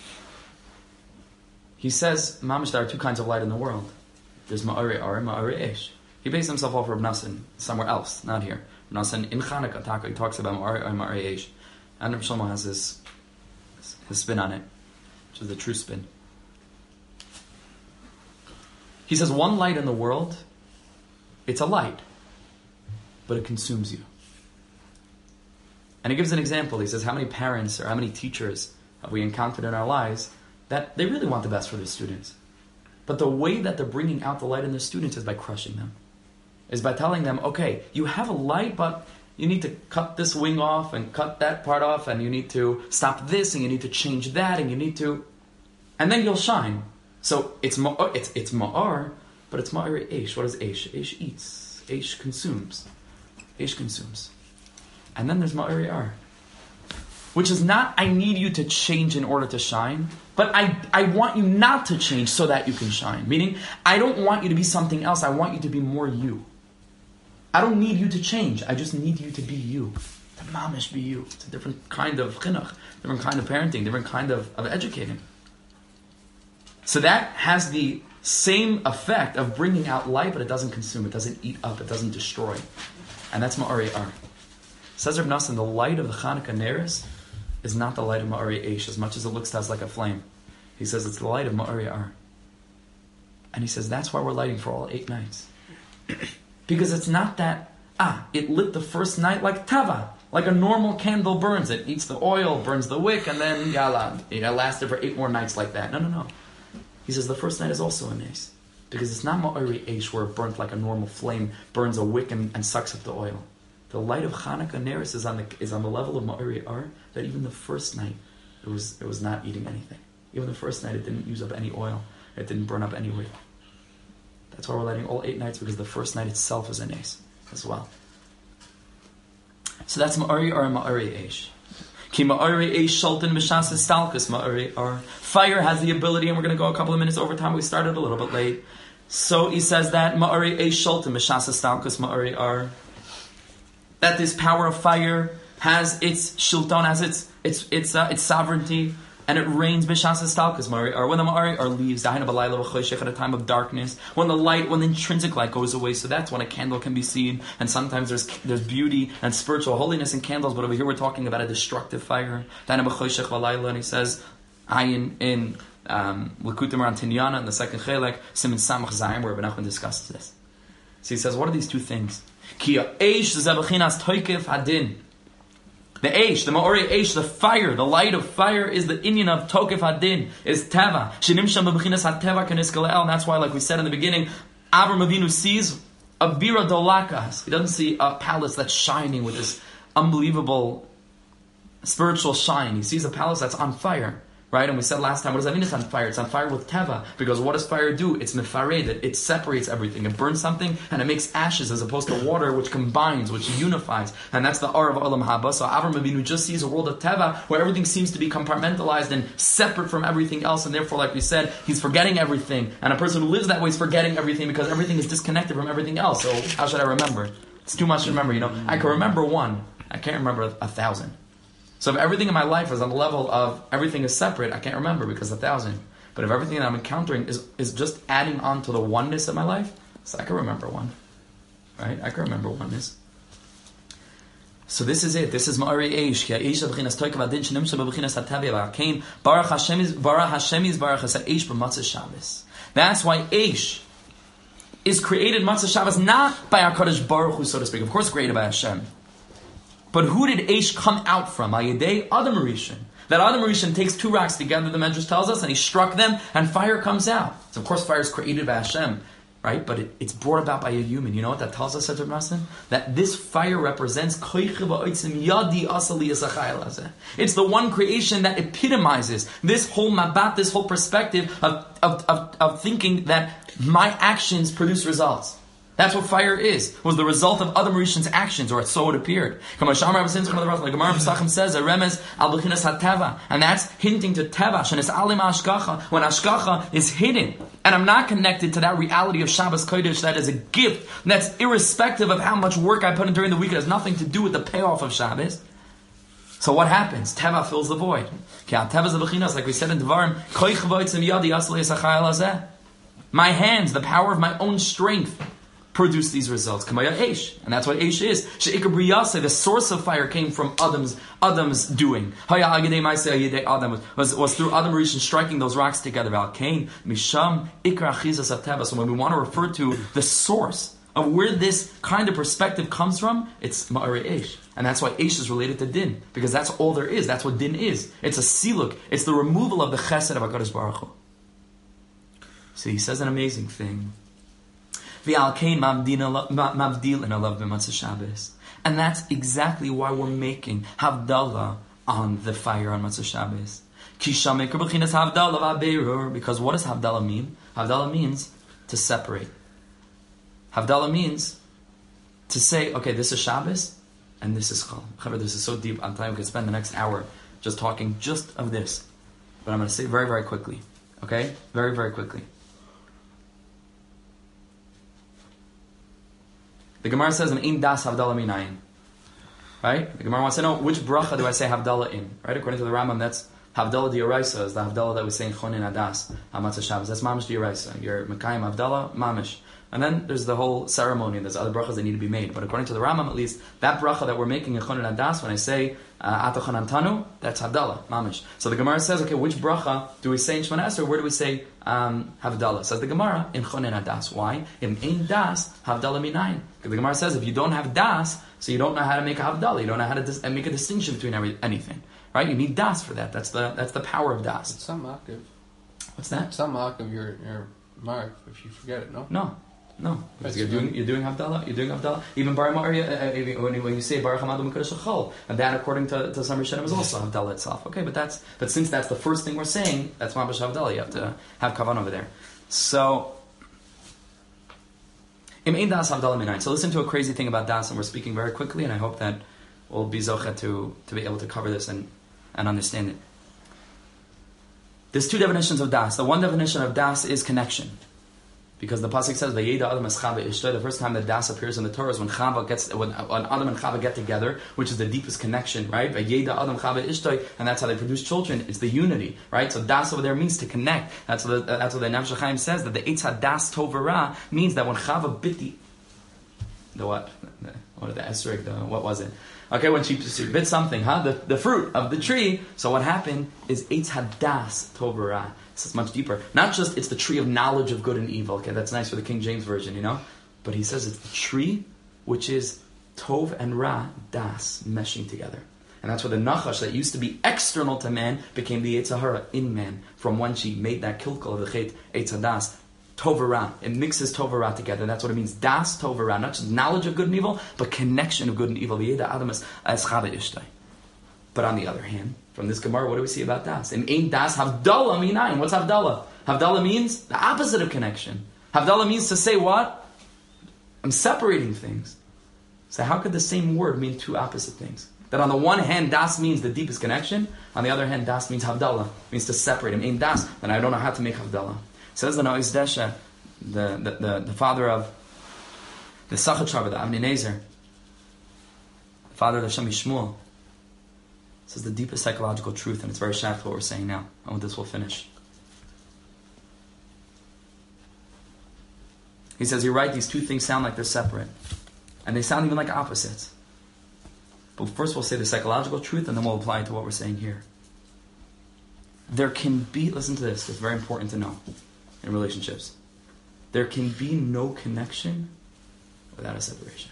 he says, Mamish, there are two kinds of light in the world. There's Ma'ari Ar and Ma'ari Eish. He based himself off of Reb Nassan, somewhere else, not here. Reb Nassan in Chanukah, Taka, he talks about Ma'ari Ar and Ma'ari Eish. And Reb Shlomo has his, his spin on it, which is the true spin. He says, one light in the world, it's a light, but it consumes you. And he gives an example. He says, how many parents or how many teachers have we encountered in our lives that they really want the best for their students, but the way that they're bringing out the light in their students is by crushing them, is by telling them, okay, you have a light, but you need to cut this wing off and cut that part off, and you need to stop this, and you need to change that, and you need to, and then you'll shine. So it's ma- it's it's ma'ar, but it's ma'ar eish. What is eish? Eish eats. Eish consumes. Eish consumes. And then there's Ma'ari Ar, which is not, I need you to change in order to shine, but I, I want you not to change so that you can shine. Meaning, I don't want you to be something else, I want you to be more you. I don't need you to change, I just need you to be you. To mamish be you. It's a different kind of chinuch, different kind of parenting, different kind of, of educating. So that has the same effect of bringing out light, but it doesn't consume, it doesn't eat up, it doesn't destroy. And that's Ma'ari Ar. Says Reb Nassan, the light of the Chanukah neiros is not the light of Ma'ari Eish, as much as it looks to us like a flame. He says it's the light of Ma'ari Ar. And he says that's why we're lighting for all eight nights. Because it's not that, ah, it lit the first night like tava, like a normal candle burns. It eats the oil, burns the wick, and then yalla, it lasted for eight more nights like that. No, no, no. He says the first night is also a nes. Because it's not Ma'ari Eish where it burnt like a normal flame, burns a wick and, and sucks up the oil. The light of Chanukah neiros is on the is on the level of Ma'ari Ar, that even the first night it was it was not eating anything. Even the first night it didn't use up any oil. It didn't burn up any wick. That's why we're lighting all eight nights, because the first night itself is a nes as well. So that's Ma'ari Ar and Ma'ari Eish. Ki Ma'ari Eish shalten b'shas estalkus Ma'ari Ar. Fire has the ability, and we're going to go a couple of minutes over time. We started a little bit late. So he says that Ma'ari Eish shalten b'shas estalkus Ma'ari Ar. That this power of fire has its shilton, has its its its uh, its sovereignty, and it reigns b'shas estalkus Ma'ari Ar. When the Ma'ari Ar leaves, dahina b'layla v'choshech, at a time of darkness, when the light, when the intrinsic light goes away, so that's when a candle can be seen. And sometimes there's there's beauty and spiritual holiness in candles, but over here we're talking about a destructive fire. Dahina b'choshech v'layla, and he says, ayin in um, Likutei Moharan Tinyana in the second chelek, Siman Samach Zayin, where Rabbi Nachman discusses this. So he says, what are these two things? Ki eish zebechinas toikev hadin. The Eish, the Ma'ori Eish, the fire, the light of fire is the inyan of Tokef Hadin, is Teva. Shenimsham b'bechinas HaTeva k'niskalel. And that's why, like we said in the beginning, Avram Avinu sees a bira dolakas. He doesn't see a palace that's shining with this unbelievable spiritual shine. He sees a palace that's on fire. Right? And we said last time, what does that mean it's on fire? It's on fire with teva. Because what does fire do? It's mefared. It, it separates everything. It burns something and it makes ashes as opposed to water, which combines, which unifies. And that's the ar of Olam Haba. So Avram Avinu just sees a world of teva where everything seems to be compartmentalized and separate from everything else. And therefore, like we said, he's forgetting everything. And a person who lives that way is forgetting everything because everything is disconnected from everything else. So how should I remember? It's too much to remember. You know, I can remember one. I can't remember a thousand. So if everything in my life is on the level of everything is separate, I can't remember because a thousand. But if everything that I'm encountering is, is just adding on to the oneness of my life, so I can remember one. Right? I can remember oneness. So this is it. This is Ma'ari Eish. Ki Eish b'chinas toikav adin shenimsha b'chinas hatavi v'akein Baruch Hashem is Baruch Hashem is Baruch Hashem Eish b'matzah Shabbos. That's why Eish is created Matzah Shabbos not by HaKadosh Baruch Hu, so to speak. Of course, created by Hashem. But who did Eish come out from? Ayidei Adam Rishon. That Adam Rishon takes two rocks together, the Medrash tells us, and he struck them, and fire comes out. So of course, fire is created by Hashem, right? But it, it's brought about by a human. You know what that tells us, Sedr Masin? That this fire represents it's the one creation that epitomizes this whole mabat, this whole perspective of, of, of, of thinking that my actions produce results. That's what fire is. It was the result of Adam Rishon's actions, or so it appeared. Like Gemara Pesachim says, a remez al b'chinas hateva, and that's hinting to teva. Shenis alim hashgacha, when hashgacha is hidden, and I'm not connected to that reality of Shabbos Kodesh that is a gift that's irrespective of how much work I put in during the week. It has nothing to do with the payoff of Shabbos. So what happens? Teva fills the void. Like we said in Devarim, my hands, the power of my own strength, produce these results. Kamaya Eish. And that's what Eish is. She'ikar Briyase, the source of fire came from Adam's Adam's doing. Haya Agidei Maaseh Adam was, was through Adam Rishon striking those rocks together. Valkain, Misham, Ikra Achizas Ateva. So when we want to refer to the source of where this kind of perspective comes from, it's Ma'ari Eish. And that's why Eish is related to Din. Because that's all there is. That's what Din is. It's a siluk. It's the removal of the chesed of HaKadosh Baruch Hu. So he says an amazing thing. And that's exactly why we're making Havdalah on the fire on Matzah Shabbos. Because what does Havdalah mean? Havdalah means to separate. Havdalah means to say, okay, this is Shabbos and this is Chol. This is so deep. I'm telling you, we could spend the next hour just talking just of this. But I'm going to say very, very quickly. Okay? Very, very quickly. The Gemara says, "In das Havdalah minayin." Right? The Gemara wants to know which bracha do I say Havdalah in? Right? According to the Rambam, that's Havdalah D'Oraisa, is the Havdalah that we say in Chonin Adas, Hamatzah Shabbos. That's Mamish D'Oraisa. You're Mekayim Havdalah, Mamish. And then there's the whole ceremony, and there's other brachas that need to be made. But according to the Rambam, at least, that bracha that we're making in Chonin Adas, when I say Ata Chanantanu, that's Havdalah, Mamish. So the Gemara says, okay, which bracha do we say in Shemana Esrei, or where do we say um, Havdalah? Says the Gemara, in Chonin Adas. Why? In Ein Das, Havdalah Minayin. Because the Gemara says, if you don't have Das, so you don't know how to make a Havdalah, you don't know how to dis- make a distinction between every, anything. Right? You need Das for that. That's the that's the power of Das. It's some octave. What's that? Some octave your your mark if you forget it, no? No. No. Because you're doing you're doing Havdalah, you're doing Havdalah. Even Bar Ma'ariya, uh, when, you, when you say Baruch Hamadu Mekadosh Chol, and that according to, to some Rishonim is also Havdalah itself. Okay, but that's but since that's the first thing we're saying, that's Mabash Havdalah. You have to have Kavan over there. So Im Ein Das Havdalah Minayin. So listen to a crazy thing about Das, and we're speaking very quickly, and I hope that we'll be zochet to to be able to cover this and, and understand it. There's two definitions of Das. The one definition of Das is connection. Because the pasuk says, "Vayeda Adam es Chava Ishtay." The first time that Das appears in the Torah is when Chava gets, when, when Adam and Chava get together, which is the deepest connection, right? Vayeda Adam Chava Ishtay, and that's how they produce children. It's the unity, right? So Das over there means to connect. That's what the, that's what the Nefesh HaChaim says, that the Eitz HaDas Tov V'Ra means that when Chava bit the the what? The, what the esrog? The what was it? Okay, when she, she bit something, huh? The the fruit of the tree. So what happened is Eitz HaDas Tov V'Ra. This is much deeper. Not just it's the tree of knowledge of good and evil. Okay, that's nice for the King James Version, you know? But he says it's the tree which is Tov and Ra, Das, meshing together. And that's where the nachash that used to be external to man became the Yetzer Hara in man, from when she made that kilkel of the chet Eitz Hadas, Tovara. It mixes Tovara together. That's what it means. Das Tovara. Not just knowledge of good and evil, but connection of good and evil. But on the other hand, from this Gemara, what do we see about Das? In Ein Das Havdalah Minayin. What's Havdalah? Havdalah means the opposite of connection. Havdalah means to say what? I'm separating things. So how could the same word mean two opposite things? That on the one hand, Das means the deepest connection. On the other hand, Das means Havdalah. Means to separate him. Ein Das, then I don't know how to make Havdalah. Says the Nois Desha, the, the, the, the father of the Sachat Shabbat, the Avnei Nezer, the father of the Shemi Shmuel, says the deepest psychological truth, and it's very sharp what we're saying now. And with this we'll finish. He says, you're right, these two things sound like they're separate. And they sound even like opposites. But first we'll say the psychological truth, and then we'll apply it to what we're saying here. There can be, listen to this, it's very important to know in relationships. There can be no connection without a separation.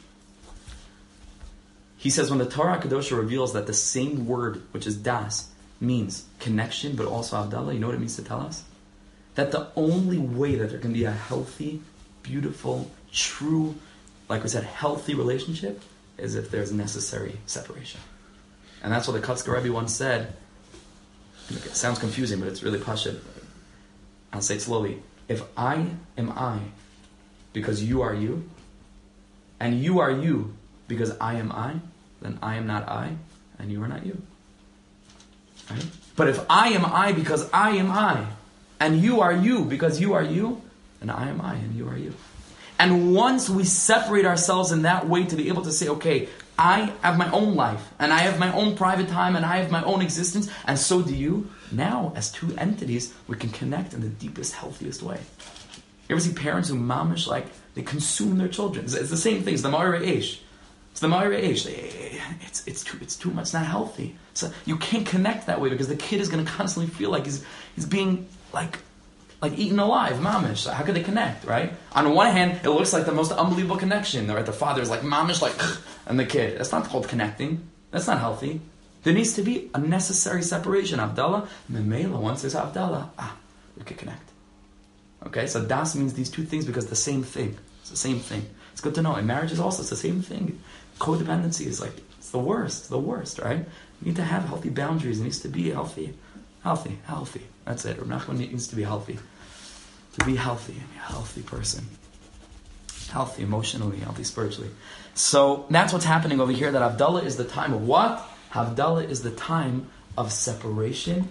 He says when the Torah Kedosha reveals that the same word, which is Das, means connection, but also Havdalah, you know what it means to tell us? That the only way that there can be a healthy, beautiful, true, like we said, healthy relationship is if there's necessary separation. And that's what the Kotzker Rebbe once said. It sounds confusing, but it's really pashut. I'll say it slowly. If I am I because you are you, and you are you because I am I, then I am not I, and you are not you. Right? But if I am I because I am I, and you are you because you are you, then I am I, and you are you. And once we separate ourselves in that way to be able to say, okay, I have my own life, and I have my own private time, and I have my own existence, and so do you. Now, as two entities, we can connect in the deepest, healthiest way. You ever see parents who mamish, like, they consume their children? It's, it's the same thing. It's the Ma'ir Eish. It's the Ma'ir Eish. It's, it's, too, it's too much. It's not healthy. So you can't connect that way because the kid is going to constantly feel like he's, he's being, like... like eaten alive, mamish. So how could they connect, right? On one hand, it looks like the most unbelievable connection, right? The father is like mamish, like, and the kid. That's not called connecting. That's not healthy. There needs to be a necessary separation. Havdalah, memela, once there's Havdalah, ah, we could connect. Okay, so Das means these two things because the same thing. It's the same thing. It's good to know. In marriage is also it's the same thing. Codependency is like, it's the worst, it's the worst, right? You need to have healthy boundaries. It needs to be healthy. Healthy, healthy. That's it. Rav Nachman needs to be healthy. To be healthy, be a healthy person. Healthy emotionally, healthy spiritually. So that's what's happening over here, that Havdalah is the time of what? Havdalah is the time of separation,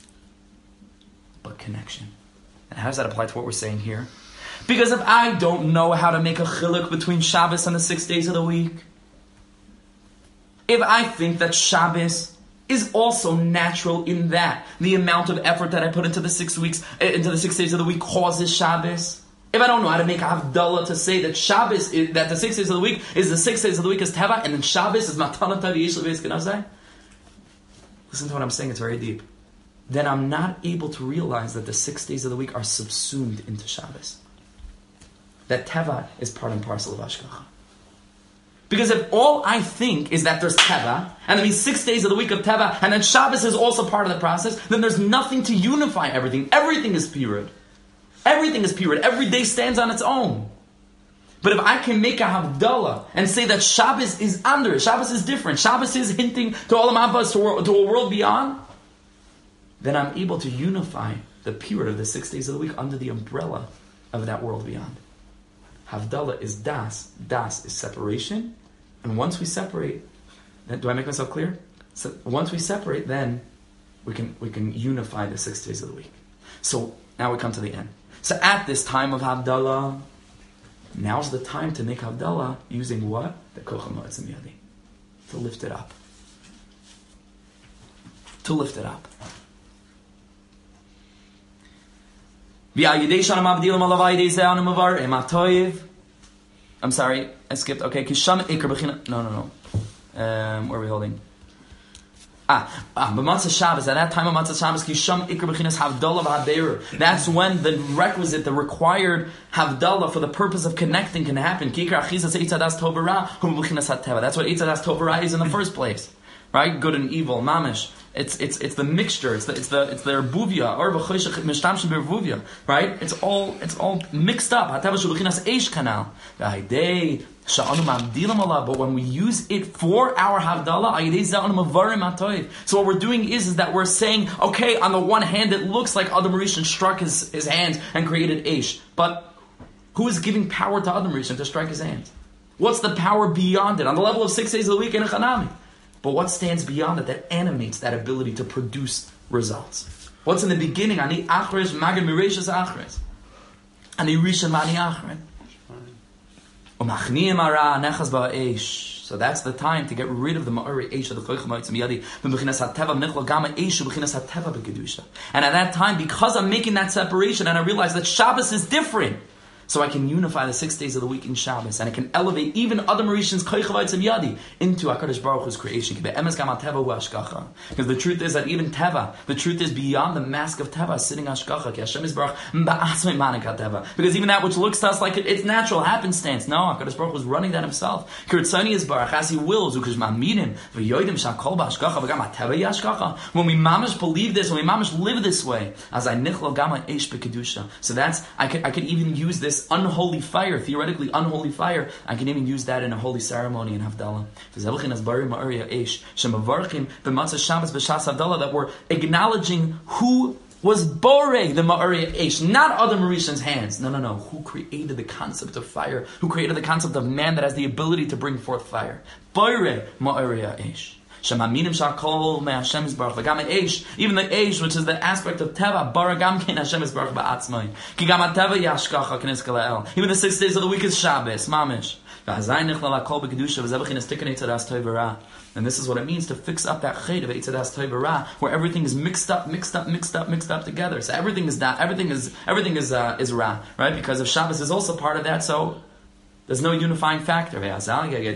but connection. And how does that apply to what we're saying here? Because if I don't know how to make a chiluk between Shabbos and the six days of the week, if I think that Shabbos is also natural in that the amount of effort that I put into the six weeks, into the six days of the week causes Shabbos. If I don't know how to make Havdalah to say that Shabbos, is, that the six days of the week is the six days of the week is Teva, and then Shabbos is Matana Teva Yesh Leveis Genazai. Listen to what I'm saying, it's very deep. Then I'm not able to realize that the six days of the week are subsumed into Shabbos. That Teva is part and parcel of Hashgacha. Because if all I think is that there's Teva, and that means six days of the week of Teva, and then Shabbos is also part of the process, then there's nothing to unify everything. Everything is period. Everything is period. Every day stands on its own. But if I can make a Havdalah and say that Shabbos is under, Shabbos is different, Shabbos is hinting to all the Mabbas, to, to a world beyond, then I'm able to unify the period of the six days of the week under the umbrella of that world beyond. Havdalah is Das. Das is separation. And once we separate, then, do I make myself clear? So once we separate, then we can we can unify the six days of the week. So now we come to the end. So at this time of Havdalah, now's the time to make Havdalah using what? The Kocham Ha'etzim Yadi. To lift it up. To lift it up. I'm sorry, I skipped. Okay, no, no, no. Um, where are we holding? Ah, ah, but Matzah Shabbos, at that time of Matzah Shabbos, Kisham Ikar B'chinas Havdalah V'Habeirur. That's when the requisite, the required Havdalah for the purpose of connecting can happen. Kikar Achizas Eitzadas Tovara, Hum B'chinas HaTeva. That's what Eitzadas Tovara is in the first place. right? Good and evil, mamish. It's it's it's the mixture. It's the it's the it's their buvia or buvia, right? It's all it's all mixed up. But when we use it for our havdalah, so what we're doing is, is that we're saying, okay, on the one hand, it looks like Adam Rishon struck his, his hands and created Eish. But who is giving power to Adam Rishon to strike his hands? What's the power beyond it? On the level of six days of the week in a Chanami. But what stands beyond it that animates that ability to produce results? What's in the beginning? Ani achres, magid mireshas achres. Ani rishon mani achres. So that's the time to get rid of the ma'ori eish of the koich ma'otzim yadi. And at that time, because I'm making that separation and I realize that Shabbos is different, so I can unify the six days of the week in Shabbos, and I can elevate even Adam Rishon's koich ma'otzim yadi into HaKadosh Baruch Hu's creation. Because the truth is that even Teva, the truth is beyond the mask of Teva, sitting Ashkacha. Because even that which looks to us like it, it's natural happenstance. No, HaKadosh Baruch Hu is running that himself. Kirtzani is Baruch as he wills. When we mamish believe this, when we mamish live this way, as I nichlo gama eish bekedusha. So that's I could I could even use this unholy fire, theoretically unholy fire. I can even use that in a holy ceremony in Havdalah. That we're acknowledging who was Borei, the Ma'ariya Eish, not other Mauritians' hands. No, no, no. Who created the concept of fire? Who created the concept of man that has the ability to bring forth fire? Borei Ma'ariya Eish. Shemaminim shakol me Hashem Yisbarach v'gam Eish, even the Eish, which is the aspect of Teva, bara gam kein Hashem Yisbarach ba'atzmai. Ki gam Teva yashkacha k'nis kala'el. Even the six days of the week is Shabbos, mamish. And this is what it means to fix up that ched of Eitzadas Toivara, where everything is mixed up, mixed up, mixed up, mixed up together. So everything is that, everything is everything is uh, is Ra, right? Because if Shabbos is also part of that, so there's no unifying factor. And that's what it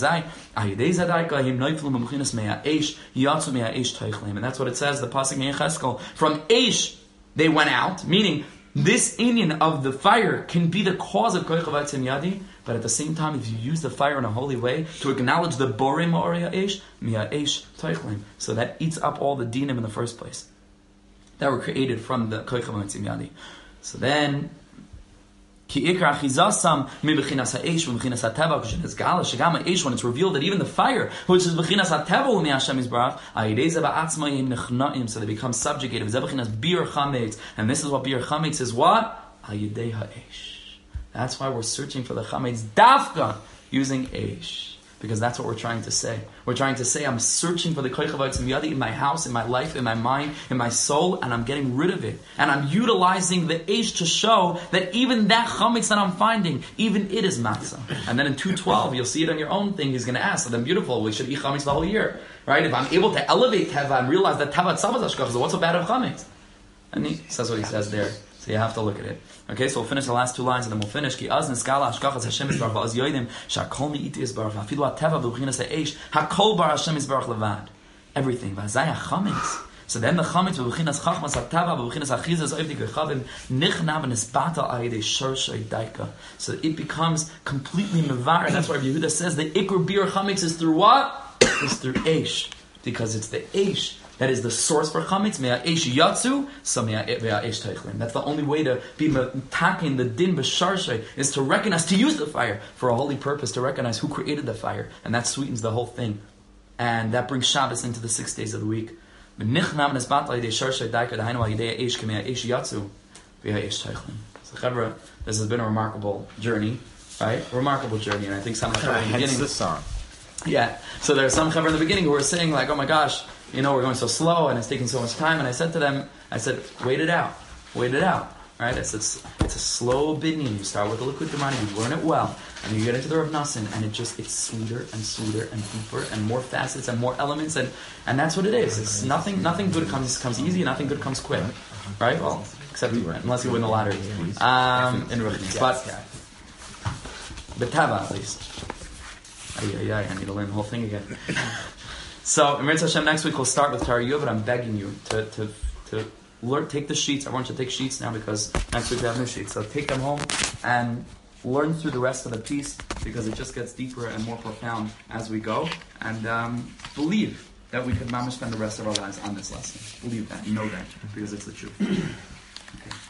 says, the pasuk in Yecheskel. From Eish they went out, meaning this inyan of the fire can be the cause of Koich Avatzim Yadi, but at the same time, if you use the fire in a holy way to acknowledge the Borei Ma'oriya Eish, Miya Eish Teichlim, so that eats up all the dinim in the first place that were created from the Koich Avatzim Yadi. So then, Ki ikra achizasam mi b'chinas ha'esh v'b'chinas ha'teva k'shen ezgala shegam ha'esh, when it's revealed that even the fire, which is b'chinas ha'teva u'mi Hashem Yisbarach, ha'yidei ba'atzmayim nechna'im, so they become subjugated. V'zeh b'chinas bir chametz, and this is what bir chametz is what? Ha'yidei ha'esh. That's why we're searching for the chametz dafka using eish. Because that's what we're trying to say. We're trying to say, I'm searching for the koich havatzim yadi in my house, in my life, in my mind, in my soul, and I'm getting rid of it. And I'm utilizing the eish to show that even that chametz that I'm finding, even it is matzah. And then in two twelve, you'll see it on your own thing. He's going to ask, so then beautiful, we should eat chametz the whole year. Right? If I'm able to elevate teva and realize that teva itself is ashkach, so what's so bad of chametz? And he says what he says there. So you have to look at it. Okay, so we'll finish the last two lines and then we'll finish. Ki az niskala ashkachas Hashem Yisbarach v'az yoidim shakol mi'iti Yisbarach v'afilu ha'teva v'b'chinas ha'eish hakol bar Hashem Yisbarach levad. Everything. V'azay ha'chametz. So then the chametz v'b'chinas chachmas ha'teva v'b'chinas ha'chizas oivdik v'chavim nichna v'nisbata ayidei shorshay daika. So it becomes completely mevar. That's why Yehuda says the ikr bir chametz is through what? It's through eish. Because it's the eish that is the source for chametz. Mea eish yatsu, so mea eish teichlim. That's the only way to be taking the din b'sharshay, is to recognize, to use the fire for a holy purpose, to recognize who created the fire, and that sweetens the whole thing, and that brings Shabbos into the six days of the week. So Chevra, this has been a remarkable journey, right? A remarkable journey, and I think some Chevra in the beginning. the song. Yeah. So there are some Chevra in the beginning who were saying like, "Oh my gosh, you know, we're going so slow and it's taking so much time." And I said to them, I said, wait it out. Wait it out. Right? I said, it's, it's a slow binyan. You start with the liquid Damani, you learn it well, and you get into the Rav Nassim, and it just, it's sweeter and sweeter and deeper and more facets and more elements, and, and that's what it is. It's nothing nothing good comes comes easy, nothing good comes quick. Right? Well, except unless you win the lottery. Um, in Ruchnis. But, B'tava at least. Ay, ay, ay, I need to learn the whole thing again. So, in Mitzvah Hashem, next week we'll start with Torah Yuv, but I'm begging you to to to learn, take the sheets. Everyone should take sheets now because next week we have new sheets. So take them home and learn through the rest of the piece because it just gets deeper and more profound as we go. And um, believe, that we could mama spend the rest of our lives on this lesson. Believe that, know that, because it's the truth. Okay.